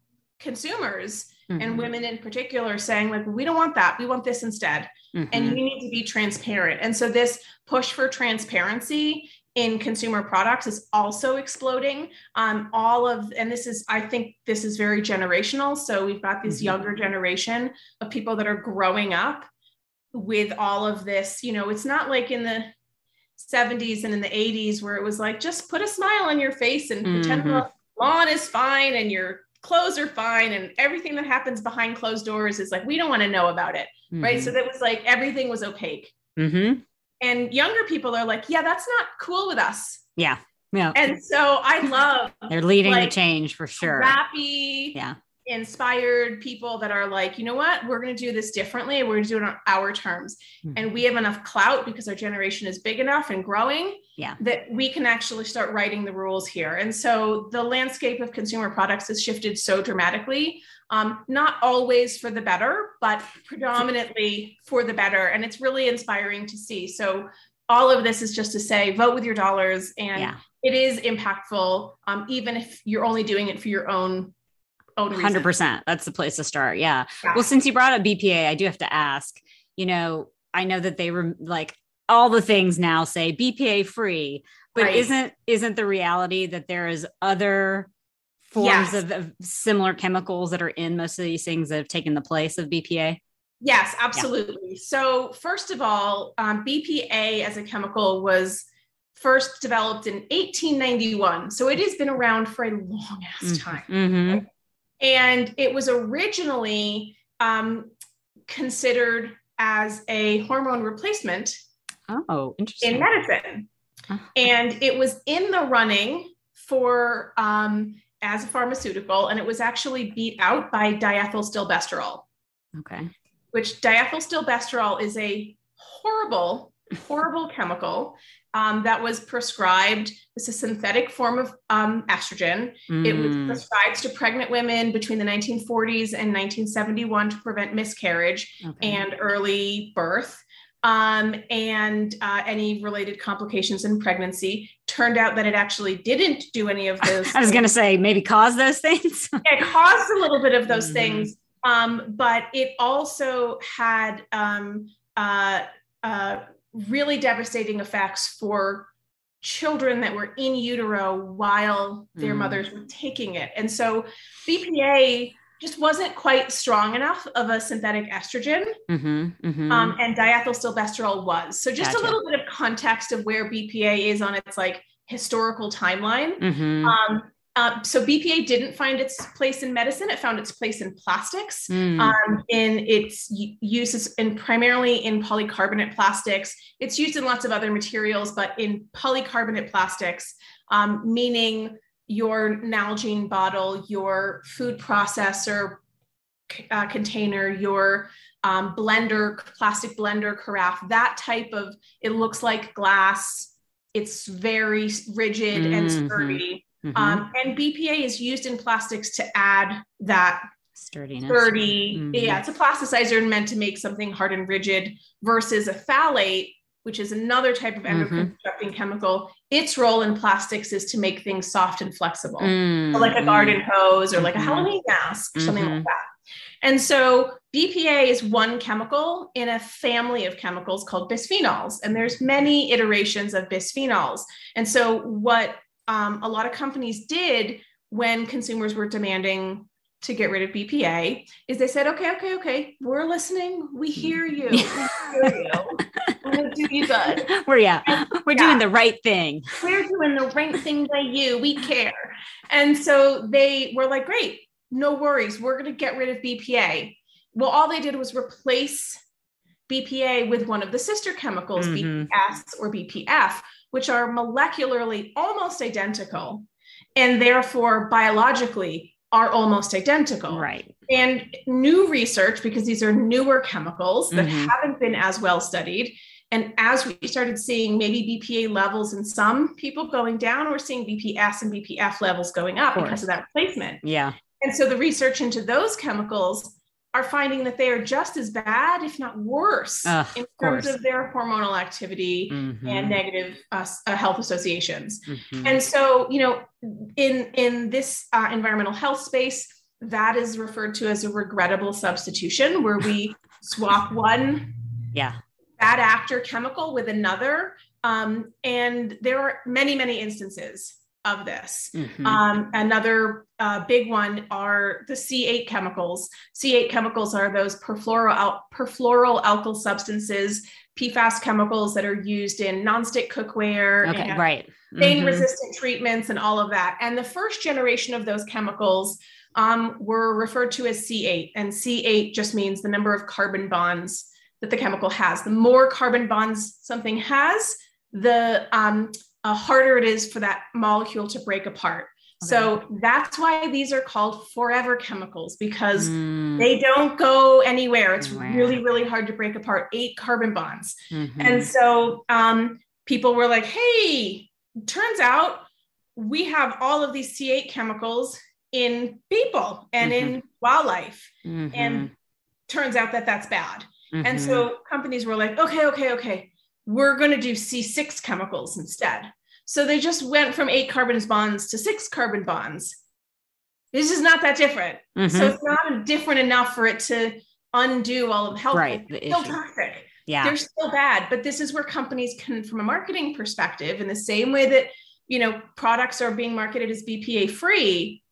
consumers mm-hmm. and women in particular saying like, we don't want that. We want this instead. Mm-hmm. And you need to be transparent. And so this push for transparency in consumer products is also exploding. Um, all of, and this is, I think this is very generational. So we've got this mm-hmm. younger generation of people that are growing up with all of this. You know, it's not like in the seventies and in the eighties where it was like, just put a smile on your face and mm-hmm. pretend the lawn is fine and your clothes are fine. And everything that happens behind closed doors is like, we don't want to know about it. Mm-hmm. Right. So that was like, everything was opaque. Mm-hmm. And younger people are like, yeah, that's not cool with us. Yeah. Yeah. And so I love they're leading like, the change for sure. Happy, yeah. inspired people that are like, you know what, we're going to do this differently. We're going to do it on our terms. Mm-hmm. And we have enough clout because our generation is big enough and growing yeah. that we can actually start writing the rules here. And so the landscape of consumer products has shifted so dramatically, um, not always for the better, but predominantly for the better. And it's really inspiring to see. So all of this is just to say, vote with your dollars. And yeah. it is impactful, um, even if you're only doing it for your own one hundred percent. That's the place to start. Yeah. yeah. Well, since you brought up B P A, I do have to ask, you know, I know that they were like all the things now say B P A free, but right. isn't, isn't the reality that there is other forms yes. of, of similar chemicals that are in most of these things that have taken the place of B P A? Yes, absolutely. Yeah. So first of all, um, B P A as a chemical was first developed in eighteen ninety-one. So it has been around for a long ass mm-hmm. time. Mm-hmm. And it was originally um, considered as a hormone replacement oh, interesting. in medicine. Uh-huh. And it was in the running for um, as a pharmaceutical, and it was actually beat out by diethylstilbestrol. Okay. Which diethylstilbestrol is a horrible, horrible chemical um, that was prescribed. It's a synthetic form of um, estrogen. Mm. It was prescribed to pregnant women between the nineteen forties and nineteen seventy-one to prevent miscarriage okay. and early birth um, and uh, any related complications in pregnancy. Turned out that it actually didn't do any of those. I was going to say maybe cause those things. It caused a little bit of those mm. things. Um, but it also had um, uh, uh, really devastating effects for children that were in utero while their mm. mothers were taking it. And so B P A just wasn't quite strong enough of a synthetic estrogen, mm-hmm, mm-hmm. Um, and diethylstilbestrol was. So just gotcha. a little bit of context of where B P A is on its like historical timeline. Mm-hmm. Um, Uh, so B P A didn't find its place in medicine. It found its place in plastics, mm. um, in its uses in primarily in polycarbonate plastics. It's used in lots of other materials, but in polycarbonate plastics, um, meaning your Nalgene bottle, your food processor uh, container, your um, blender, plastic blender carafe, that type of, it looks like glass. It's very rigid mm-hmm. and sturdy. Mm-hmm. Um, and B P A is used in plastics to add that sturdiness. Sturdy. Mm-hmm. Yeah, it's a plasticizer meant to make something hard and rigid versus a phthalate, which is another type of endocrine mm-hmm. disrupting chemical. Its role in plastics is to make things soft and flexible, mm-hmm. so like a garden hose or mm-hmm. like a Halloween mask or mm-hmm. something like that. And so B P A is one chemical in a family of chemicals called bisphenols. And there's many iterations of bisphenols. And so what Um, a lot of companies did when consumers were demanding to get rid of B P A is they said, okay, okay, okay, we're listening. We hear you. We hear you. We're going to do you good. We're, yeah, we're yeah. doing the right thing. We're doing the right thing by you. We care. And so they were like, great, no worries. We're going to get rid of B P A. Well, all they did was replace B P A with one of the sister chemicals, mm-hmm. B P S or B P F, which are molecularly almost identical and therefore biologically are almost identical. Right. And new research, because these are newer chemicals that mm-hmm. haven't been as well studied. And as we started seeing maybe B P A levels in some people going down, we're seeing B P S and B P F levels going up of because of that replacement. Yeah. And so the research into those chemicals are finding that they are just as bad, if not worse, uh, in terms of, of their hormonal activity mm-hmm. and negative uh, uh, health associations. Mm-hmm. And so, you know, in, in this uh, environmental health space, that is referred to as a regrettable substitution, where we swap one yeah. bad actor chemical with another. Um, and there are many, many instances of this. Mm-hmm. Um, another uh, big one are the C eight chemicals. C eight chemicals are those perfluoro al- perfluoroalkyl substances, P FAS chemicals that are used in nonstick cookware, okay, and right. stain-resistant mm-hmm. treatments and all of that. And the first generation of those chemicals um, were referred to as C eight. And C eight just means the number of carbon bonds that the chemical has. The more carbon bonds something has, the um, uh, harder it is for that molecule to break apart. Okay. So that's why these are called forever chemicals, because mm. they don't go anywhere. It's wow. really, really hard to break apart eight carbon bonds. Mm-hmm. And so um, people were like, hey, turns out we have all of these C eight chemicals in people and mm-hmm. in wildlife. Mm-hmm. And turns out that that's bad. Mm-hmm. And so companies were like, okay, okay, okay, we're going to do C six chemicals instead. So they just went from eight carbon bonds to six carbon bonds. This is not that different. Mm-hmm. So it's not different enough for it to undo all of the health. Right, it's still toxic. Yeah. They're still bad. But this is where companies can, from a marketing perspective, in the same way that, you know, products are being marketed as B P A free,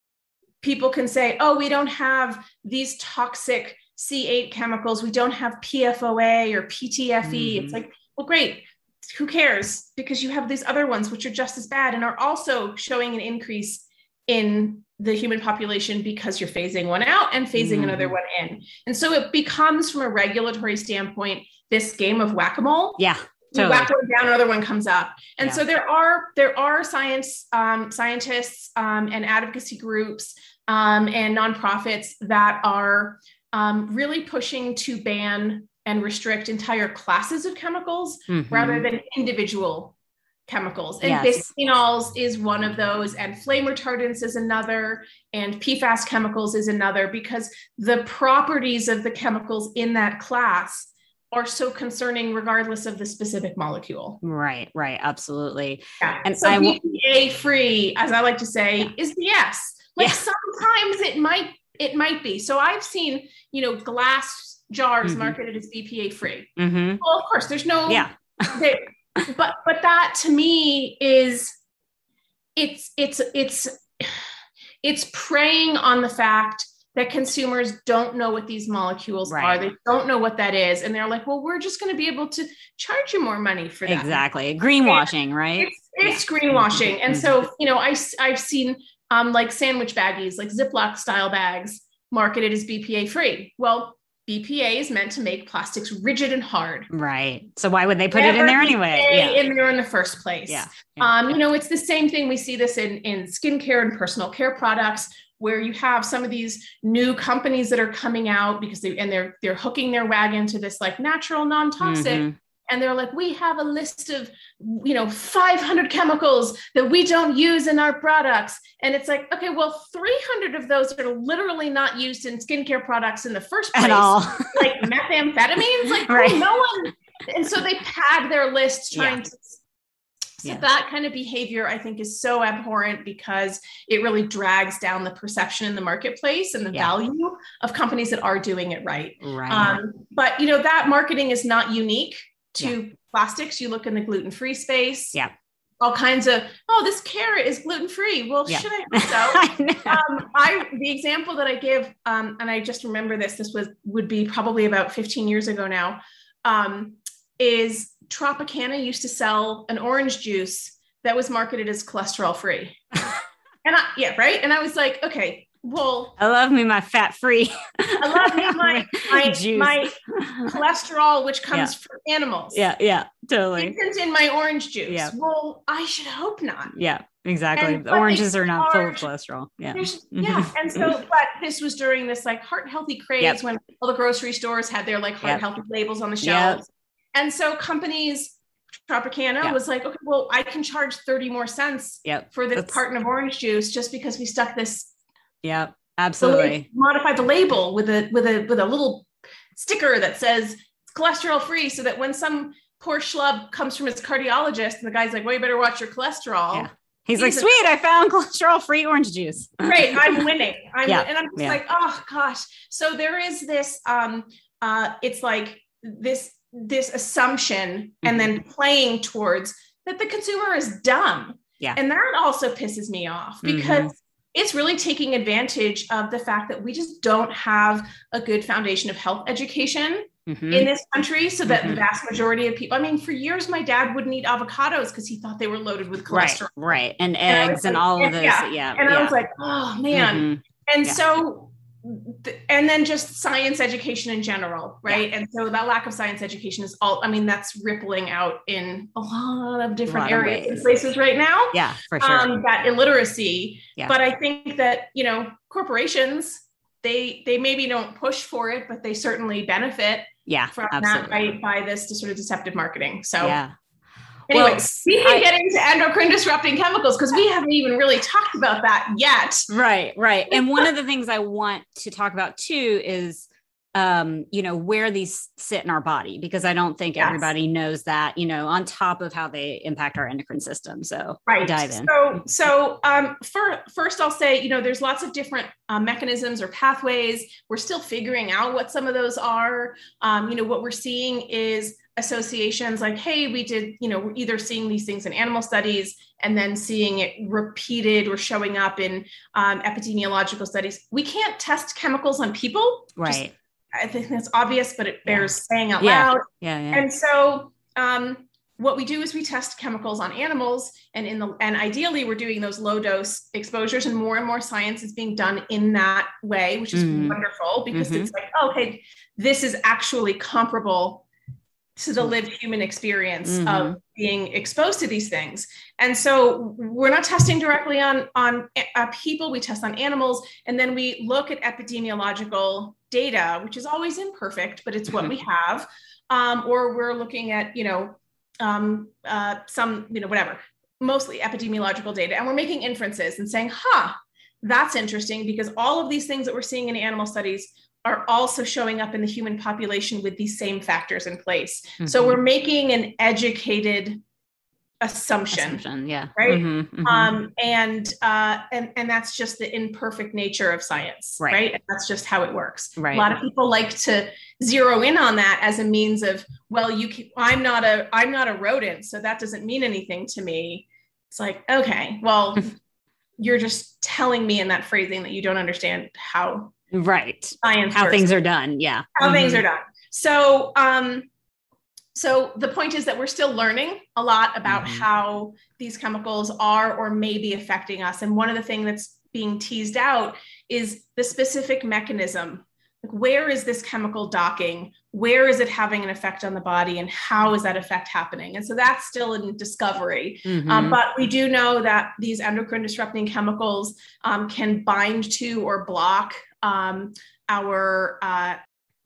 people can say, oh, we don't have these toxic C eight chemicals. We don't have P F O A or P T F E. Mm-hmm. It's like, well, great. Who cares? Because you have these other ones, which are just as bad and are also showing an increase in the human population because you're phasing one out and phasing mm-hmm. another one in. And so it becomes, from a regulatory standpoint, this game of whack-a-mole. Yeah. You totally. Whack one down, another one comes up. And yeah. so there are, there are science, um, scientists um, and advocacy groups um, and nonprofits that are um, really pushing to ban and restrict entire classes of chemicals mm-hmm. rather than individual chemicals. And yes. bisphenols is one of those, and flame retardants is another, and P FAS chemicals is another, because the properties of the chemicals in that class are so concerning regardless of the specific molecule. Right, right, absolutely. Yeah. And so I B P A free, as I like to say, yeah. is B S. Like yeah. sometimes it might, it might be. So I've seen, you know, glass jars mm-hmm. marketed as B P A free. Mm-hmm. Well, of course, there's no, yeah. there, but but that to me is, it's it's it's it's preying on the fact that consumers don't know what these molecules right. are. They don't know what that is, and they're like, well, we're just going to be able to charge you more money for that. Exactly, greenwashing, and right? It's, it's yeah. greenwashing, and mm-hmm. so you know, I I've seen um, like sandwich baggies, like Ziploc style bags, marketed as B P A free. Well, B P A is meant to make plastics rigid and hard. Right. So why would they put Never it in there anyway? Yeah. In there in the first place. Yeah. yeah. Um, you know, it's the same thing. We see this in, in skincare and personal care products, where you have some of these new companies that are coming out because they, and they're, they're hooking their wagon to this like natural, non-toxic. Mm-hmm. And they're like, we have a list of, you know, five hundred chemicals that we don't use in our products. And it's like, okay, well, three hundred of those are literally not used in skincare products in the first place. At all. Like methamphetamines, like right. oh, no one. And so they pad their list trying yeah. to. So yeah. that kind of behavior, I think, is so abhorrent because it really drags down the perception in the marketplace and the yeah. value of companies that are doing it right. Right. Um, but, you know, that marketing is not unique to yeah. plastics. You look in the gluten-free space. Yeah. All kinds of, oh, this carrot is gluten-free. Well, yeah. should I hope so? um, I, the example that I give, um, and I just remember this, this was, would be probably about fifteen years ago now, um, is Tropicana used to sell an orange juice that was marketed as cholesterol-free. And I, yeah, right. And I was like, okay, well, I love me my fat-free. I love me my my, juice. my cholesterol, which comes yeah. from animals. Yeah, yeah, totally. Isn't in my orange juice. Yeah. Well, I should hope not. Yeah. exactly. And The oranges are not full of cholesterol. Yeah. Yeah. And so, but this was during this like heart healthy craze Yep. when all the grocery stores had their like heart Yep. healthy labels on the shelves. Yep. And so companies, Tropicana yep. was like, okay, well, I can charge thirty more cents yep. for this That's... carton of orange juice just because we stuck this. Yeah, absolutely. The modified the label with a, with a, with a little sticker that says it's cholesterol free, so that when some poor schlub comes from his cardiologist and the guy's like, well, you better watch your cholesterol. Yeah. He's, He's like, sweet, a- I found cholesterol free orange juice. Great. I'm winning. I'm, yeah. And I'm just yeah. like, oh gosh. So there is this, um, uh, it's like this, this assumption mm-hmm. and then playing towards that the consumer is dumb. Yeah. And that also pisses me off because mm-hmm. it's really taking advantage of the fact that we just don't have a good foundation of health education mm-hmm. in this country, so that mm-hmm. the vast majority of people, I mean, for years, my dad wouldn't eat avocados because he thought they were loaded with cholesterol. Right, right. And, and eggs and like, all of those. Yeah. yeah and yeah. I was like, oh man. Mm-hmm. And yeah. so, and then just science education in general, right? Yeah. And so that lack of science education is all, I mean, that's rippling out in a lot of different areas and places right now. Yeah, for sure. Um, that illiteracy. Yeah. But I think that, you know, corporations, they they maybe don't push for it, but they certainly benefit yeah, from absolutely. that by, by this sort of deceptive marketing. So yeah. Anyway, well, we can I, get into endocrine disrupting chemicals because we haven't even really talked about that yet. Right, right. And one of the things I want to talk about too is, um, you know, where these sit in our body, because I don't think yes. everybody knows that, you know, on top of how they impact our endocrine system. So right. dive in. So, so um, for, first I'll say, you know, there's lots of different uh, mechanisms or pathways. We're still figuring out what some of those are. Um, you know, what we're seeing is associations like, hey, we did, you know, we're either seeing these things in animal studies and then seeing it repeated or showing up in um, epidemiological studies. We can't test chemicals on people. Right. Just, I think that's obvious, but it bears yeah. saying out yeah. loud. Yeah, yeah. And so um, what we do is we test chemicals on animals, and in the and ideally we're doing those low dose exposures, and more and more science is being done in that way, which is mm. wonderful because mm-hmm. it's like, oh, okay, this is actually comparable to the lived human experience mm-hmm. of being exposed to these things. And so we're not testing directly on, on uh, people, we test on animals, and then we look at epidemiological data, which is always imperfect, but it's what we have. Um, or we're looking at, you know, um, uh, some, you know, whatever, mostly epidemiological data. And we're making inferences and saying, huh, that's interesting because all of these things that we're seeing in animal studies are also showing up in the human population with these same factors in place. Mm-hmm. So we're making an educated assumption, assumption yeah. right? Mm-hmm, mm-hmm. Um, and, uh, and, and that's just the imperfect nature of science, right? right? And that's just how it works. Right. A lot of people like to zero in on that as a means of, well, you can, I'm not a, I'm not a rodent, so that doesn't mean anything to me. It's like, okay, well, you're just telling me in that phrasing that you don't understand how right science how works. Things are done. Yeah. How mm-hmm. things are done. So, um, so the point is that we're still learning a lot about mm-hmm. how these chemicals are or may be affecting us. And one of the things that's being teased out is the specific mechanism. Like, where is this chemical docking? Where is it having an effect on the body? And how is that effect happening? And so that's still in discovery. Mm-hmm. Um, but we do know that these endocrine disrupting chemicals um, can bind to or block um, our, uh,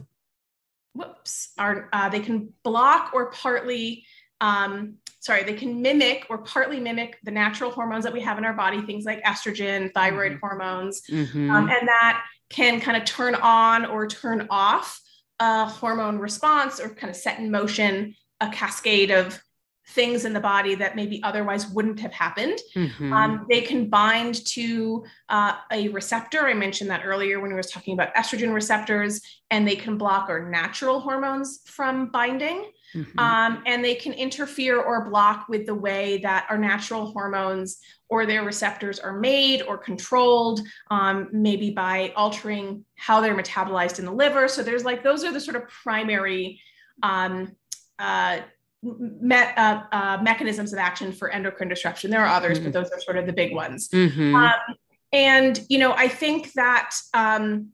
whoops, our, uh, they can block or partly, um, sorry, they can mimic or partly mimic the natural hormones that we have in our body, things like estrogen, thyroid mm-hmm. hormones, mm-hmm. Um, and that can kind of turn on or turn off a hormone response or kind of set in motion a cascade of things in the body that maybe otherwise wouldn't have happened. Mm-hmm. Um, they can bind to uh, a receptor. I mentioned that earlier when we were talking about estrogen receptors, and they can block our natural hormones from binding. Mm-hmm. Um, and they can interfere or block with the way that our natural hormones or their receptors are made or controlled, um, maybe by altering how they're metabolized in the liver. So there's like, those are the sort of primary um, uh, me- uh, uh, mechanisms of action for endocrine disruption. There are others, mm-hmm. but those are sort of the big ones. Mm-hmm. Um, and, you know, I think that um,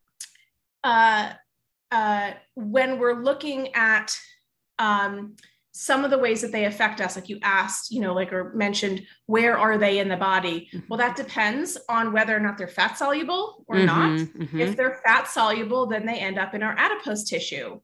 uh, uh, when we're looking at Um, some of the ways that they affect us, like you asked, you know, like, or mentioned, where are they in the body? Mm-hmm. Well, that depends on whether or not they're fat soluble or mm-hmm, not. Mm-hmm. If they're fat soluble, then they end up in our adipose tissue.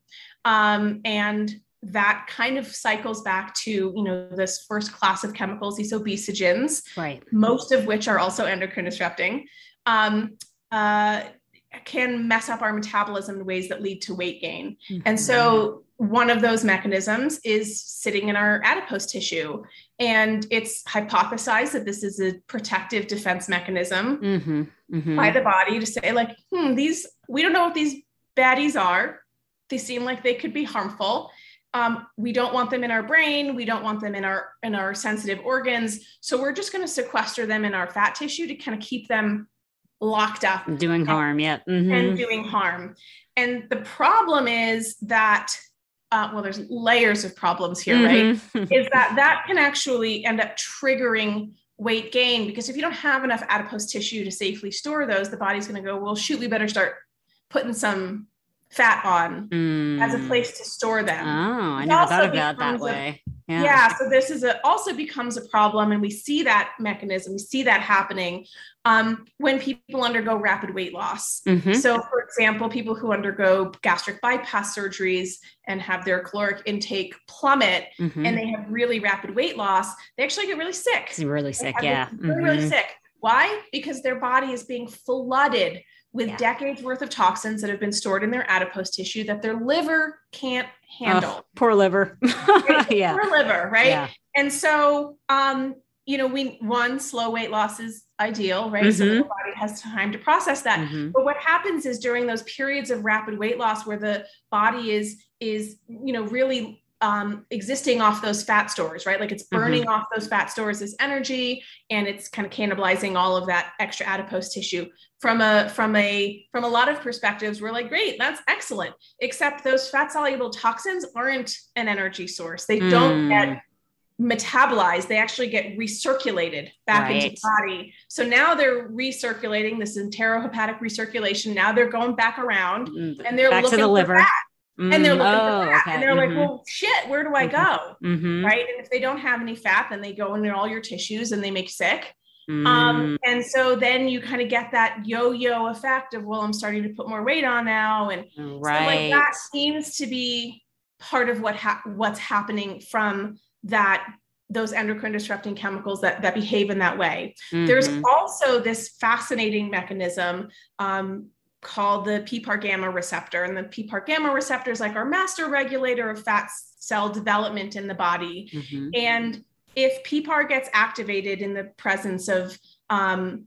Um, and that kind of cycles back to, you know, this first class of chemicals, these obesogens, right, most of which are also endocrine disrupting, um, uh, can mess up our metabolism in ways that lead to weight gain. Mm-hmm. And so one of those mechanisms is sitting in our adipose tissue. And it's hypothesized that this is a protective defense mechanism mm-hmm. Mm-hmm. by the body to say, like, hmm, these, we don't know what these baddies are. They seem like they could be harmful. Um, we don't want them in our brain. We don't want them in our, in our sensitive organs. So we're just going to sequester them in our fat tissue to kind of keep them locked up. Doing harm, yeah. Mm-hmm. And doing harm. And the problem is that, uh, well, there's layers of problems here, mm-hmm. right? Is that that can actually end up triggering weight gain, because if you don't have enough adipose tissue to safely store those, the body's going to go, well, shoot, we better start putting some fat on mm. as a place to store them. Oh, I never thought about that way. Yeah. yeah. So this is a, also becomes a problem. And we see that mechanism, we see that happening um, when people undergo rapid weight loss. Mm-hmm. So for example, people who undergo gastric bypass surgeries and have their caloric intake plummet mm-hmm. and they have really rapid weight loss, they actually get really sick. It's really sick. Yeah. Really, mm-hmm. really sick. Why? Because their body is being flooded with yeah. decades worth of toxins that have been stored in their adipose tissue that their liver can't handle. Oh, poor liver. right? yeah. Poor liver, right? Yeah. And so, um, you know, we, one, slow weight loss is ideal, right? Mm-hmm. So the body has time to process that. Mm-hmm. But what happens is during those periods of rapid weight loss where the body is, is, you know, really Um, existing off those fat stores, right? Like it's burning mm-hmm. off those fat stores as energy, and it's kind of cannibalizing all of that extra adipose tissue. From a from a from a lot of perspectives, we're like, great, that's excellent. Except those fat soluble toxins aren't an energy source. They mm. don't get metabolized. They actually get recirculated back right. into the body. So now they're recirculating. This enterohepatic recirculation. Now they're going back around, mm. and they're back looking to the for liver. fat. Mm, and they're looking oh, for fat, okay. and they're mm-hmm. like, well, shit, where do I go? Mm-hmm. Right. And if they don't have any fat, then they go into all your tissues and they make sick. Mm. Um, and so then you kind of get that yo-yo effect of, well, I'm starting to put more weight on now. And right. so like that seems to be part of what ha- what's happening from that, those endocrine disrupting chemicals that, that behave in that way. Mm-hmm. There's also this fascinating mechanism, um, called the P PAR gamma receptor. And the P PAR gamma receptor is like our master regulator of fat cell development in the body. Mm-hmm. And if P PAR gets activated in the presence of um,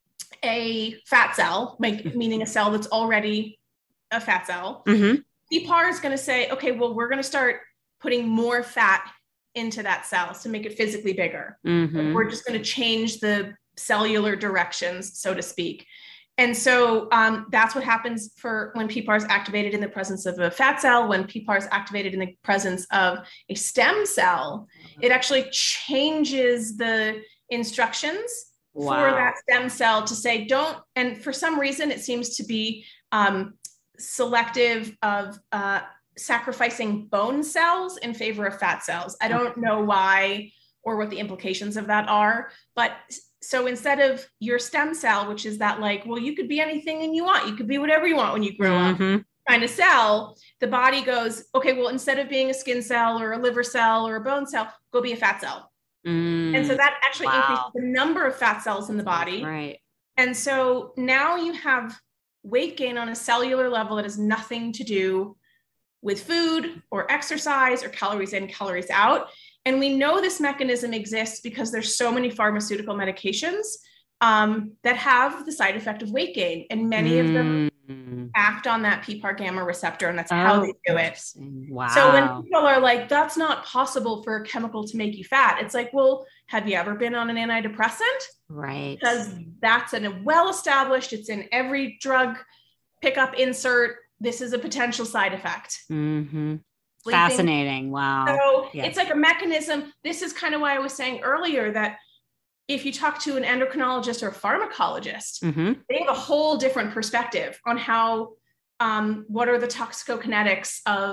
a fat cell, like, meaning a cell that's already a fat cell, mm-hmm. P PAR is going to say, okay, well, we're going to start putting more fat into that cell to make it physically bigger. Mm-hmm. We're just going to change the cellular directions, so to speak. And so um, that's what happens for when P PAR is activated in the presence of a fat cell. When P PAR is activated in the presence of a stem cell, it actually changes the instructions wow. for that stem cell to say, don't, and for some reason, it seems to be um, selective of uh, sacrificing bone cells in favor of fat cells. I don't know why or what the implications of that are, but so instead of your stem cell, which is that like, well, you could be anything and you want, you could be whatever you want when you grow mm-hmm. up kind of cell, the body goes, okay, well, instead of being a skin cell or a liver cell or a bone cell, go be a fat cell. Mm. And so that actually wow. increases the number of fat cells in the body. Right. And so now you have weight gain on a cellular level that has nothing to do with food or exercise or calories in, calories out. And we know this mechanism exists because there's so many pharmaceutical medications um, that have the side effect of weight gain. And many mm. of them act on that P PAR gamma receptor, and that's oh, how they do it. Wow. So when people are like, that's not possible for a chemical to make you fat, it's like, well, have you ever been on an antidepressant? Right. Because that's a well-established, it's in every drug pickup insert. This is a potential side effect. Mm-hmm. Sleeping. Fascinating. Wow. So yeah. It's like a mechanism. This is kind of why I was saying earlier that if you talk to an endocrinologist or a pharmacologist, mm-hmm. they have a whole different perspective on how, um, what are the toxicokinetics of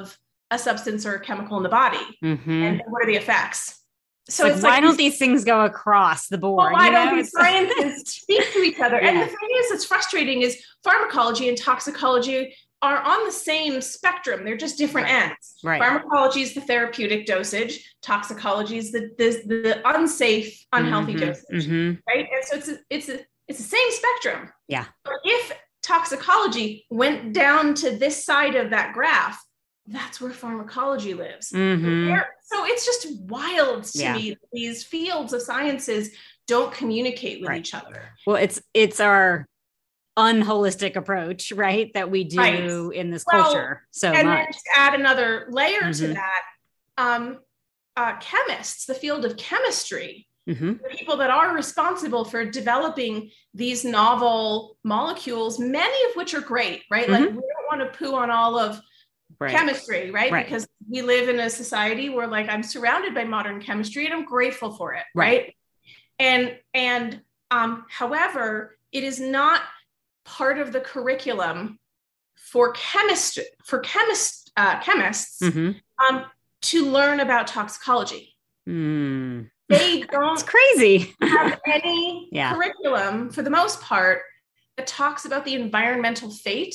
a substance or a chemical in the body, mm-hmm. and what are the effects? So it's, it's like, like, why don't these things go across the board? Well, why you know? don't these scientists speak to each other? Yeah. And the thing is, that's frustrating is pharmacology and toxicology are on the same spectrum. They're just different right. ends. Right. Pharmacology is the therapeutic dosage. Toxicology is the, the, the unsafe, unhealthy mm-hmm. dosage, mm-hmm. right? And so it's a, it's a, it's the same spectrum. Yeah. But if toxicology went down to this side of that graph, that's where pharmacology lives. Mm-hmm. So it's just wild to yeah. me. These fields of sciences don't communicate with right. each other. Well, it's it's our unholistic approach, right? That we do right. in this well, culture so and much. Then to add another layer mm-hmm. to that, um, uh, chemists, the field of chemistry, mm-hmm. the people that are responsible for developing these novel molecules, many of which are great, right? Mm-hmm. Like we don't want to poo on all of Right. chemistry, right? right? Because we live in a society where like I'm surrounded by modern chemistry and I'm grateful for it, right? right? And and um, however, it is not part of the curriculum for chemist for chemist uh, chemists mm-hmm. um, to learn about toxicology. Mm. They don't it's crazy. have any yeah. curriculum for the most part that talks about the environmental fate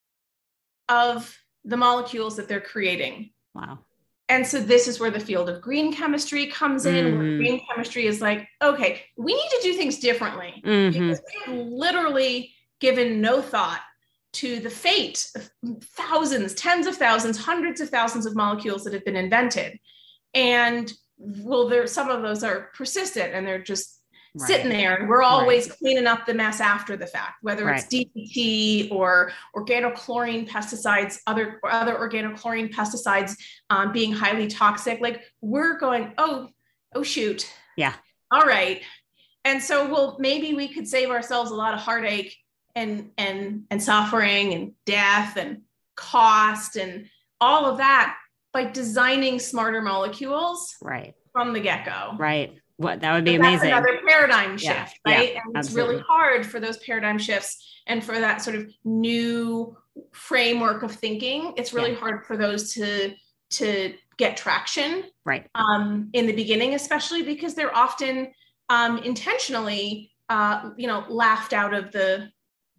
of the molecules that they're creating. Wow. And so this is where the field of green chemistry comes in, mm-hmm. where green chemistry is like, okay, we need to do things differently mm-hmm. because we have literally given no thought to the fate of thousands, tens of thousands, hundreds of thousands of molecules that have been invented. And well, there some of those are persistent and they're just Right. sitting there, and we're always right. cleaning up the mess after the fact, whether right. it's D D T or organochlorine pesticides, other or other organochlorine pesticides um, being highly toxic. Like we're going, oh, oh shoot, yeah, all right. And so, well, maybe we could save ourselves a lot of heartache and and and suffering and death and cost and all of that by designing smarter molecules, right, from the get-go, right. What that would be but amazing. That's another paradigm shift, yeah, right? Yeah, and it's absolutely. really hard for those paradigm shifts and for that sort of new framework of thinking. It's really yeah. hard for those to to get traction, right? Um, in the beginning, especially because they're often um, intentionally, uh, you know, laughed out of the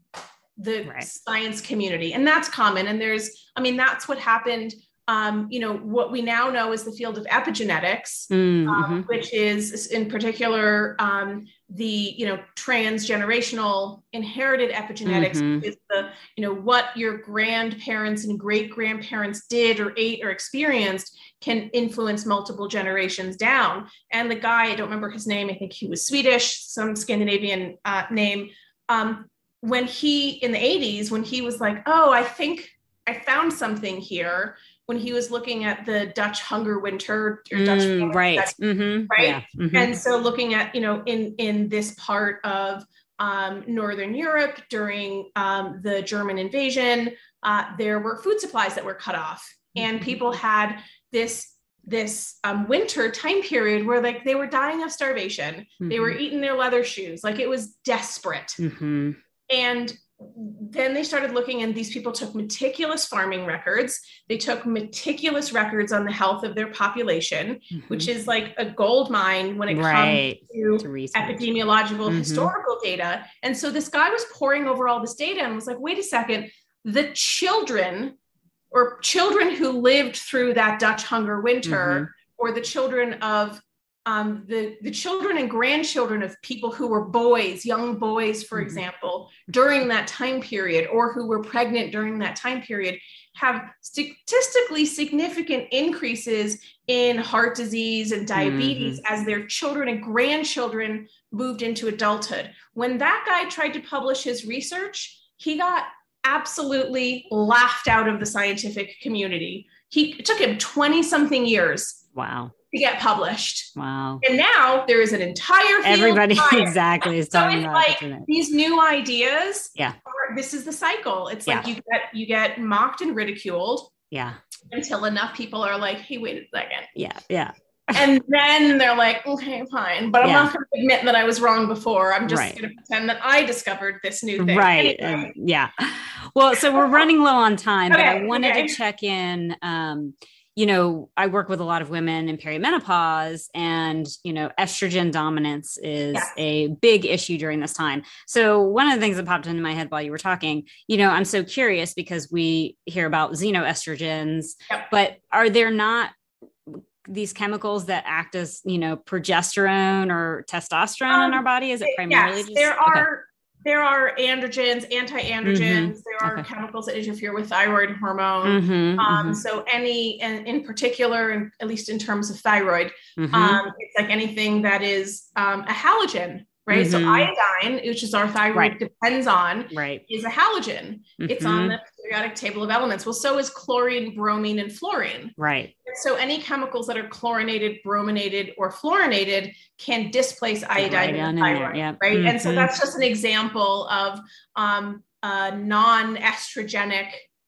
the right. science community, and that's common. And there's, I mean, that's what happened. Um, you know, what we now know is the field of epigenetics, mm-hmm. um, which is in particular um, the, you know, transgenerational inherited epigenetics, mm-hmm. which is the, you know, what your grandparents and great grandparents did or ate or experienced can influence multiple generations down. And the guy, I don't remember his name, I think he was Swedish, some Scandinavian uh, name. Um, when he, in the eighties, when he was like, oh, I think I found something here, when he was looking at the Dutch hunger winter or Dutch mm, right, Dutch, mm-hmm. right, yeah. mm-hmm. and so looking at, you know, in in this part of um, Northern Europe during um, the German invasion, uh, there were food supplies that were cut off, and mm-hmm. people had this this um, winter time period where like they were dying of starvation, mm-hmm. they were eating their leather shoes, like it was desperate, mm-hmm. and then they started looking, and these people took meticulous farming records. They took meticulous records on the health of their population, mm-hmm. which is like a gold mine when it right. comes to, to epidemiological, mm-hmm. historical data. And so this guy was poring over all this data and was like, wait a second, the children or children who lived through that Dutch hunger winter, mm-hmm. or the children of Um, the, the children and grandchildren of people who were boys, young boys, for mm-hmm. example, during that time period, or who were pregnant during that time period, have statistically significant increases in heart disease and diabetes mm-hmm. as their children and grandchildren moved into adulthood. When that guy tried to publish his research, he got absolutely laughed out of the scientific community. He, it took him twenty something years. Wow. To get published. Wow. And now there is an entire field. Everybody exactly is talking so about it's like these new ideas. Yeah. Are, this is the cycle. It's yeah. like you get you get mocked and ridiculed. Yeah. Until enough people are like, hey, wait a second. Yeah. Yeah. And then they're like, okay, fine. But I'm yeah. not going to admit that I was wrong before. I'm just right. going to pretend that I discovered this new thing. Right. Anyway. Um, yeah. Well, so we're running low on time, okay, but I wanted okay. to check in. Um, you know, I work with a lot of women in perimenopause, and, you know, estrogen dominance is Yes. a big issue during this time. So one of the things that popped into my head while you were talking, you know, I'm so curious because we hear about xenoestrogens, Yep. but are there not these chemicals that act as, you know, progesterone or testosterone Um, in our body? Is it primarily yes, just there are okay. there are androgens, anti-androgens. Mm-hmm. There are Okay. chemicals that interfere with thyroid hormone. Mm-hmm, Um, mm-hmm. so any, and in particular, at least in terms of thyroid, Mm-hmm. um, it's like anything that is um, a halogen, right? So Mm-hmm. iodine, which is our thyroid Right. depends on, Right. is a halogen. It's on Mm-hmm. the periodic table of elements. Well, so is chlorine, bromine, and fluorine. Right. So any chemicals that are chlorinated, brominated, or fluorinated can displace iodine in the thyroid, yep. right? Mm-hmm. And so that's just an example of um, a non-estrogenic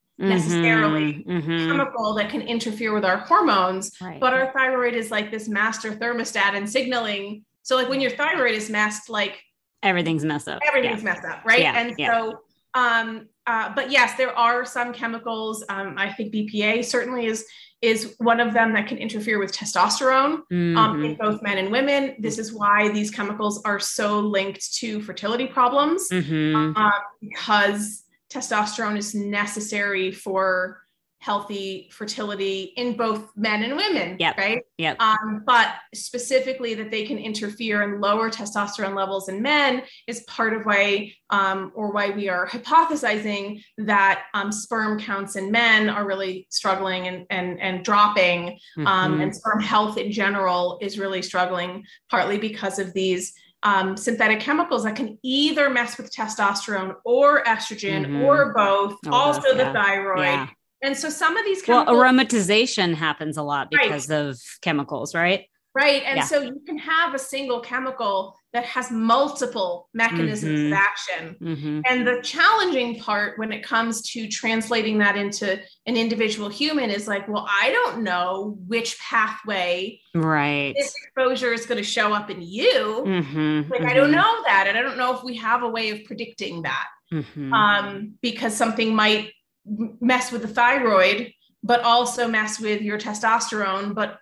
necessarily mm-hmm. chemical that can interfere with our hormones, right. but our thyroid is like this master thermostat and signaling. So like when your thyroid is messed, like everything's messed up. Everything's yeah. messed up, right? Yeah. And yeah. so, um, uh, but yes, there are some chemicals. Um, I think B P A certainly is is one of them that can interfere with testosterone mm-hmm. um, in both men and women. This is why these chemicals are so linked to fertility problems, mm-hmm. uh, because testosterone is necessary for healthy fertility in both men and women, yep. right? Yep. Um, but specifically that they can interfere and lower testosterone levels in men is part of why, um, or why we are hypothesizing that um, sperm counts in men are really struggling and and, and dropping, mm-hmm. um, and sperm health in general is really struggling, partly because of these Um, synthetic chemicals that can either mess with testosterone or estrogen mm-hmm. or both, oh, also those, the yeah. thyroid. Yeah. And so some of these chemicals- Well, aromatization happens a lot because right. of chemicals, right? Right. And yeah. so you can have a single chemical that has multiple mechanisms mm-hmm. of action. Mm-hmm. And the challenging part when it comes to translating that into an individual human is like, well, I don't know which pathway right. this exposure is going to show up in you. Mm-hmm. Like, mm-hmm. I don't know that. And I don't know if we have a way of predicting that, mm-hmm. um, because something might mess with the thyroid, but also mess with your testosterone, but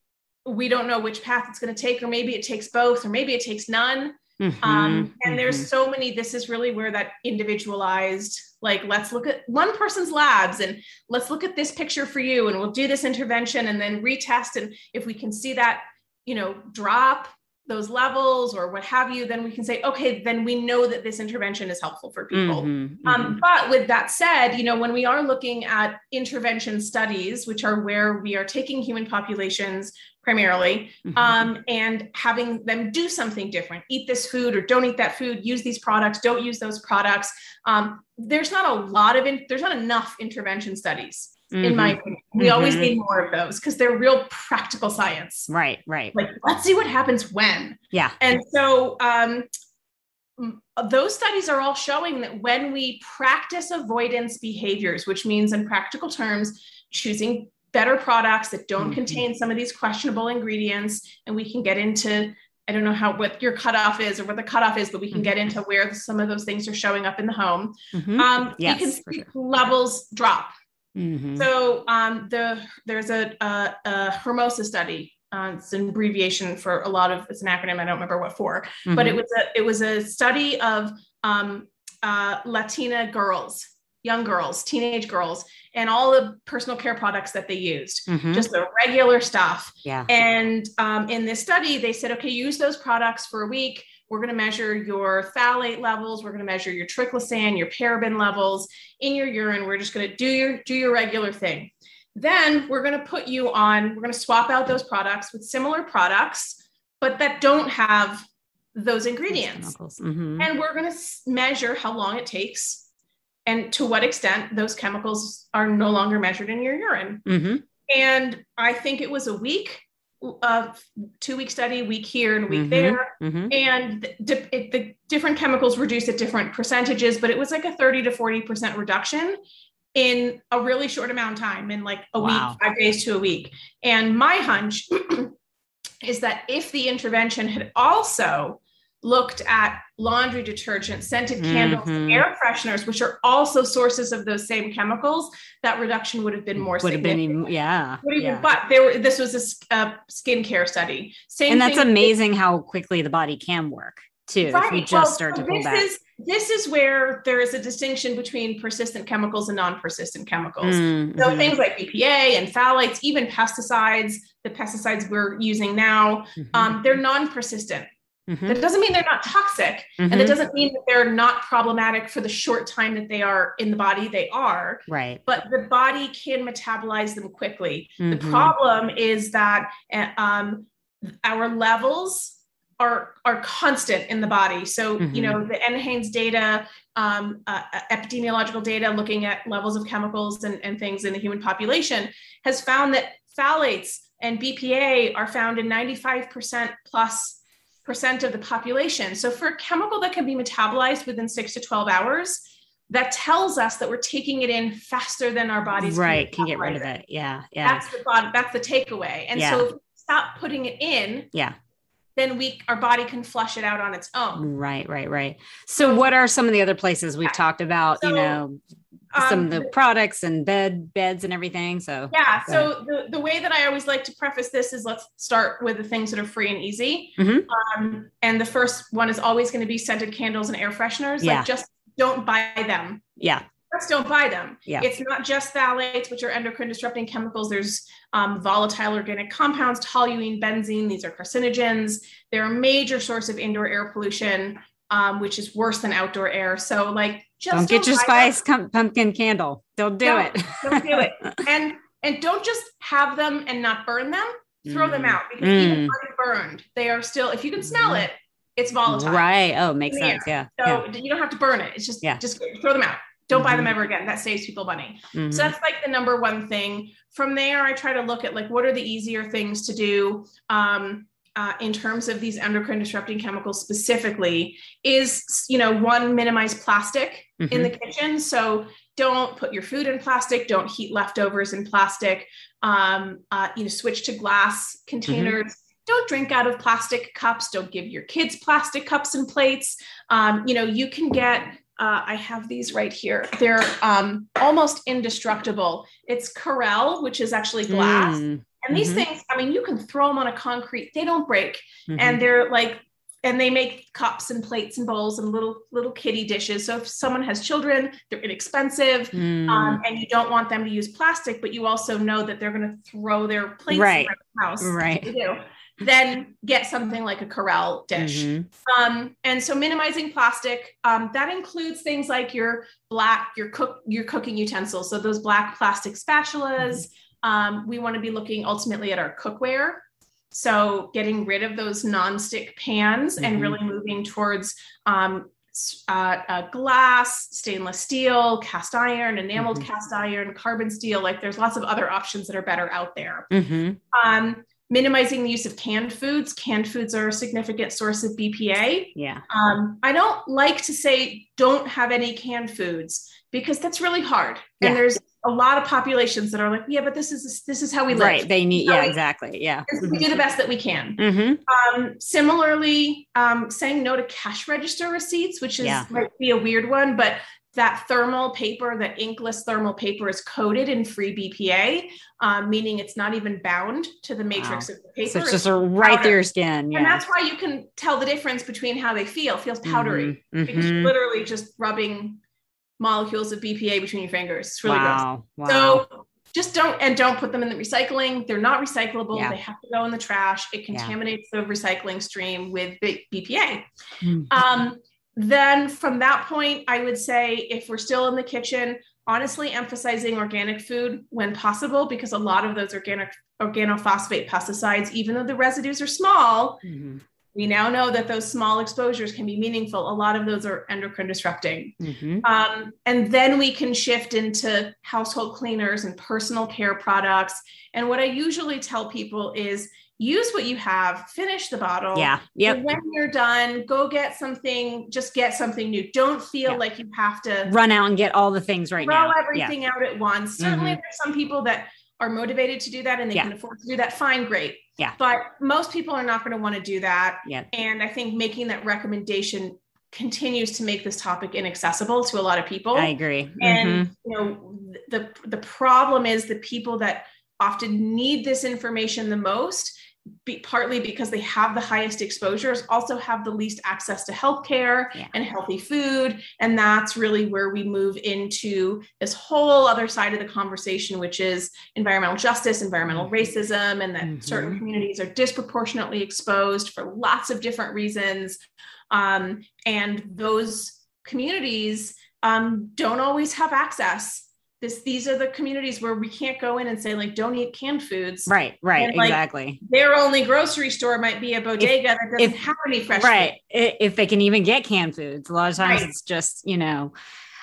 we don't know which path it's going to take, or maybe it takes both, or maybe it takes none. Mm-hmm. Um, and mm-hmm. there's so many, this is really where that individualized, like, let's look at one person's labs and let's look at this picture for you. And we'll do this intervention and then retest. And if we can see that, you know, drop those levels or what have you, then we can say, okay, then we know that this intervention is helpful for people. Mm-hmm, mm-hmm. Um, but with that said, you know, when we are looking at intervention studies, which are where we are taking human populations primarily, mm-hmm. um, and having them do something different, eat this food or don't eat that food, use these products, don't use those products. Um, there's not a lot of, in, there's not enough intervention studies. Mm-hmm. In my opinion, we mm-hmm. always need more of those because they're real practical science. Right, right. Like, let's see what happens when. Yeah. And so um, those studies are all showing that when we practice avoidance behaviors, which means in practical terms, choosing better products that don't mm-hmm. contain some of these questionable ingredients, and we can get into, I don't know how, what your cutoff is or what the cutoff is, but we can mm-hmm. get into where some of those things are showing up in the home. Mm-hmm. Um, yes, you can see sure. levels drop. Mm-hmm. So um, the there's a, a, a Hermosa study. Uh, it's an abbreviation for a lot of, it's an acronym. I don't remember what for, mm-hmm. but it was a it was a study of um, uh, Latina girls, young girls, teenage girls, and all the personal care products that they used, mm-hmm. just the regular stuff. Yeah. And um, in this study, they said, okay, use those products for a week. We're going to measure your phthalate levels. We're going to measure your triclosan, your paraben levels in your urine. We're just going to do your, do your regular thing. Then we're going to put you on, we're going to swap out those products with similar products, but that don't have those ingredients. Mm-hmm. And we're going to measure how long it takes and to what extent those chemicals are no longer measured in your urine. Mm-hmm. And I think it was a week. A two-week study, week here and a week mm-hmm, there. Mm-hmm. And the, it, the different chemicals reduced at different percentages, but it was like a thirty to forty percent reduction in a really short amount of time, in like a wow. week, five days to a week. And my hunch is that if the intervention had also looked at laundry detergent, scented candles, Mhm. air fresheners, which are also sources of those same chemicals, that reduction would have been more Would have been, significant. even- yeah, Would even, yeah. But there were, this was a, s- a skincare study. Same And that's thing with- amazing how quickly the body can work too, if we Right. just Well, start so to pull this back. is this is where there is a distinction between persistent chemicals and non-persistent chemicals. Mhm. So things like B P A and phthalates, even pesticides, the pesticides we're using now, Mhm. um, they're non-persistent. Mhm. That doesn't mean they're not toxic, and Mhm. it doesn't mean that they're not problematic for the short time that they are in the body. They are, Right. but the body can metabolize them quickly. The Mhm. problem is that uh, um, our levels are are constant in the body. So, Mhm. you know, the NHANES data, um, uh, epidemiological data looking at levels of chemicals and, and things in the human population has found that phthalates and B P A are found in ninety-five percent plus percent of the population. So for a chemical that can be metabolized within six to twelve hours, that tells us that we're taking it in faster than our bodies Right. can, Can get rid of it. Yeah. Yeah. That's the body, that's the takeaway. And Yeah. so if we stop putting it in, Yeah. then we our body can flush it out on its own. Right, right, right. So what are some of the other places we've talked about, So, you know, um, some of the products and bed beds and everything? So Yeah. So the, the way that I always like to preface this is let's start with the things that are free and easy. Mhm. Um, and the first one is always going to be scented candles and air fresheners. Yeah. Like just don't buy them. yeah. Just don't buy them. Yeah. It's not just phthalates, which are endocrine disrupting chemicals. There's um, volatile organic compounds, toluene, benzene. These are carcinogens. They're a major source of indoor air pollution, um, which is worse than outdoor air. So like, just Don't get your buy them. spice com- pumpkin candle. Don't do Don't- it. Don't do it. And and don't just have them and not burn them. Throw them Mm. out, because Mm. even unburned, they are still. If you can smell it, it's volatile. Right. Oh, makes In the sense. Yeah. So you don't have to burn it. It's just Yeah. just throw them out. Don't buy them Mhm. ever again. That saves people money. yeah. Mhm. So that's like the number one thing. From there, I try to look at like what are the easier things to do um, uh, in terms of these endocrine disrupting chemicals specifically. Is, you know, one, minimize plastic in Mhm. the kitchen. So don't put your food in plastic. Don't heat leftovers in plastic. Um, uh, you know, switch to glass containers. Don't drink out of plastic cups. Don't give your kids plastic cups and plates. Um, you know, you can get. Uh, I have these right here. They're um, almost indestructible. It's Corelle, which is actually glass. Mm. And these Mhm. things, I mean, you can throw them on a concrete, they don't break. Mhm. And they're like, and they make cups and plates and bowls and little, little kitty dishes. So if someone has children, they're inexpensive. Mm. Um, and you don't want them to use plastic, but you also know that they're going to throw their plates Right. around the house. Right. They do. Then get something like a Corelle dish. Mhm. Um, and so minimizing plastic, um, that includes things like your black, your cook, your cooking utensils. So those black plastic spatulas. Um, we want to be looking ultimately at our cookware. So getting rid of those nonstick pans Mhm. and really moving towards um, s- uh, uh, glass, stainless steel, cast iron, enameled Mhm. cast iron, carbon steel. Like there's lots of other options that are better out there. Mhm. Um, minimizing the use of canned foods. Canned foods are a significant source of B P A. Yeah. Um, I don't like to say don't have any canned foods because that's really hard. Yeah. And there's a lot of populations that are like, yeah, but this is this is how we live. Right. They need. Yeah. So- Exactly. Yeah. And so we do the best that we can. Mhm. Um, similarly, um, saying no to cash register receipts, which is Yeah. might be a weird one, but that thermal paper, that inkless thermal paper is coated in free B P A, um, meaning it's not even bound to the matrix Wow. of the paper. So it's just a right through your skin. Yeah. And that's why you can tell the difference between how they feel. It feels powdery Mhm. because you're Mhm. literally just rubbing molecules of B P A between your fingers. It's really gross. Wow. Wow. So just don't, and don't put them in the recycling. They're not recyclable. Yeah. They have to go in the trash. It Yeah. contaminates the recycling stream with B- BPA. Mhm. Um, then from that point, I would say if we're still in the kitchen, honestly emphasizing organic food when possible, because a lot of those organic organophosphate pesticides, even though the residues are small, Mhm. we now know that those small exposures can be meaningful. A lot of those are endocrine disrupting. Mhm. Um, and then we can shift into household cleaners and personal care products. And what I usually tell people is use what you have, finish the bottle. Yeah. Yep. And when you're done, go get something, just get something new. Don't feel Yeah. like you have to Run out and get all the things right throw now. Yeah. everything out at once. Certainly Mhm. there's some people that are motivated to do that and they Yeah. can afford to do that. Fine, great. Yeah. But most people are not going to want to do that. Yeah. And I think making that recommendation continues to make this topic inaccessible to a lot of people. I agree. And, mm-hmm. you know, the, the problem is the people that often need this information the most, be, partly because they have the highest exposures, also have the least access to healthcare yeah. and healthy food. And that's really where we move into this whole other side of the conversation, which is environmental justice, environmental racism, and that mm-hmm. certain communities are disproportionately exposed for lots of different reasons. Um, and those communities um, don't always have access. This, these are the communities where we can't go in and say, like, don't eat canned foods. Right, right, and, like, exactly. Their only grocery store might be a bodega if, that doesn't if, have any fresh right. food. If they can even get canned foods. A lot of times right. it's just, you know,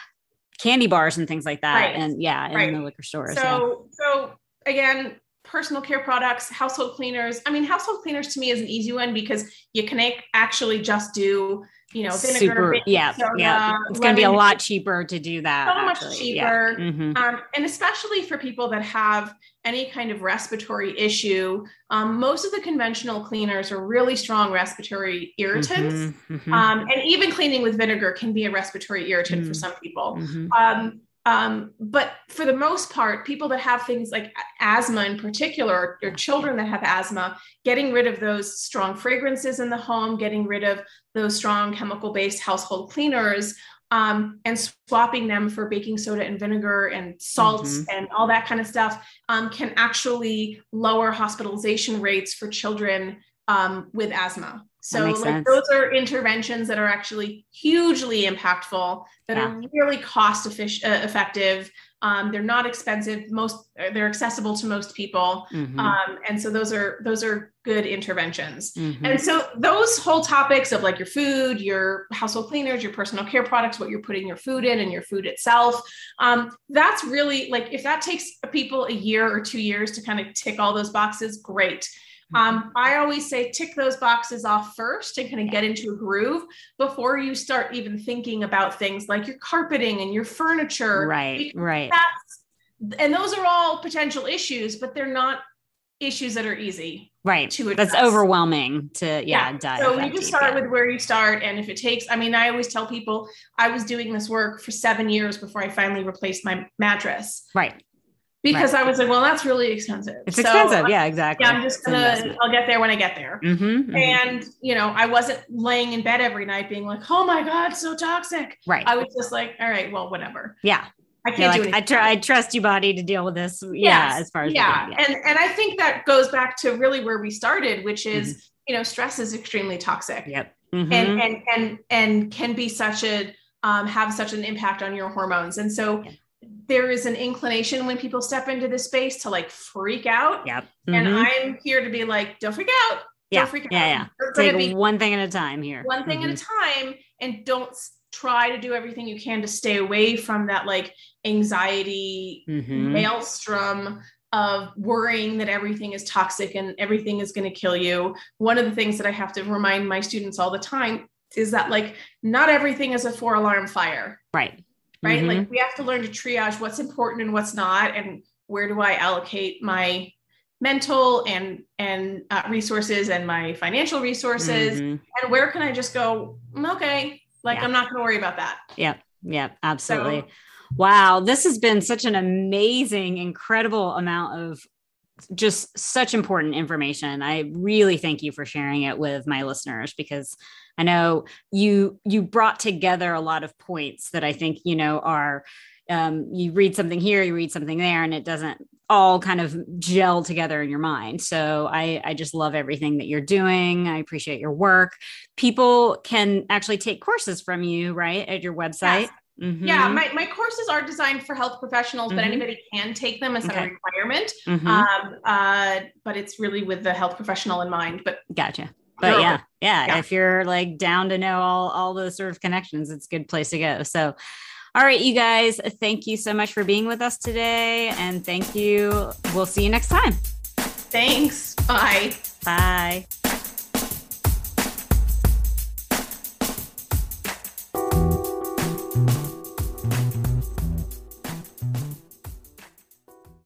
candy bars and things like that. Right. And yeah, in right. the liquor stores. So, yeah. so again, personal care products, household cleaners. I mean, household cleaners to me is an easy one because you can actually just do, you know, vinegar, super, yeah, soda, yeah. It's going to be a lot cheaper to do that. So actually. much cheaper. Yeah. Mm-hmm. Um, and especially for people that have any kind of respiratory issue, um, most of the conventional cleaners are really strong respiratory irritants. Mm-hmm. Mm-hmm. Um, and even cleaning with vinegar can be a respiratory irritant mm-hmm. for some people. Mm-hmm. Um, Um, but for the most part, people that have things like asthma in particular, or children that have asthma, getting rid of those strong fragrances in the home, getting rid of those strong chemical-based household cleaners, um, and swapping them for baking soda and vinegar and salts mm-hmm. and all that kind of stuff, um, can actually lower hospitalization rates for children um, with asthma. So like sense. Those are interventions that are actually hugely impactful, that yeah. are really cost efficient, uh, effective. Um, they're not expensive. Most they're accessible to most people. Mm-hmm. Um, and so those are those are good interventions. Mm-hmm. And so those whole topics of like your food, your household cleaners, your personal care products, what you're putting your food in and your food itself. Um, that's really like, if that takes people a year or two years to kind of tick all those boxes, great. Um, I always say tick those boxes off first and kind of get into a groove before you start even thinking about things like your carpeting and your furniture. Right, right. That's, and those are all potential issues, but they're not issues that are easy. Right. To address. That's overwhelming to, yeah, yeah. dive So you just start yeah. with where you start. And if it takes, I mean, I always tell people I was doing this work for seven years before I finally replaced my mattress. Right. Because right. I was like, well, that's really expensive. It's so expensive. Yeah, exactly. Yeah, I'm just going to, I'll get there when I get there. Mm-hmm, mm-hmm. And, you know, I wasn't laying in bed every night being like, oh my God, so toxic. Right. I was just like, all right, well, whatever. Yeah. I can't You're do like, anything. I, tr- I trust you, body, to deal with this. Yeah. Yes. As far as. Yeah. yeah. And, and I think that goes back to really where we started, which is, mm-hmm. you know, stress is extremely toxic. Yep. Mm-hmm. And, and, and, and can be such a, um, have such an impact on your hormones. And so yeah. there is an inclination when people step into this space to like freak out. Yep. Mm-hmm. And I'm here to be like, don't freak out. Yeah. Don't freak yeah, out. Yeah. Take be one thing at a time here. One thing mm-hmm. at a time. And don't try to do everything you can to stay away from that like anxiety mm-hmm. maelstrom of worrying that everything is toxic and everything is going to kill you. One of the things that I have to remind my students all the time is that like, not everything is a four alarm fire. Right. Right. Mm-hmm. Like we have to learn to triage what's important and what's not. And where do I allocate my mental and, and uh, resources and my financial resources? Mm-hmm. And where can I just go, okay, like, yeah. I'm not going to worry about that. Yeah. Yeah, absolutely. So, wow. This has been such an amazing, incredible amount of just such important information. I really thank you for sharing it with my listeners, because I know you, you brought together a lot of points that I think, you know, are, um, you read something here, you read something there, and it doesn't all kind of gel together in your mind. So I, I just love everything that you're doing. I appreciate your work. People can actually take courses from you, right, at your website. Yes. Mm-hmm. Yeah, my, my courses are designed for health professionals, mm-hmm. but anybody can take them. It's not okay. a requirement, mm-hmm. um, uh, but it's really with the health professional in mind. But gotcha. But yeah, yeah, yeah, if you're like down to know all, all those sort of connections, it's a good place to go. So, all right, you guys, thank you so much for being with us today. And thank you. We'll see you next time. Thanks. Bye. Bye.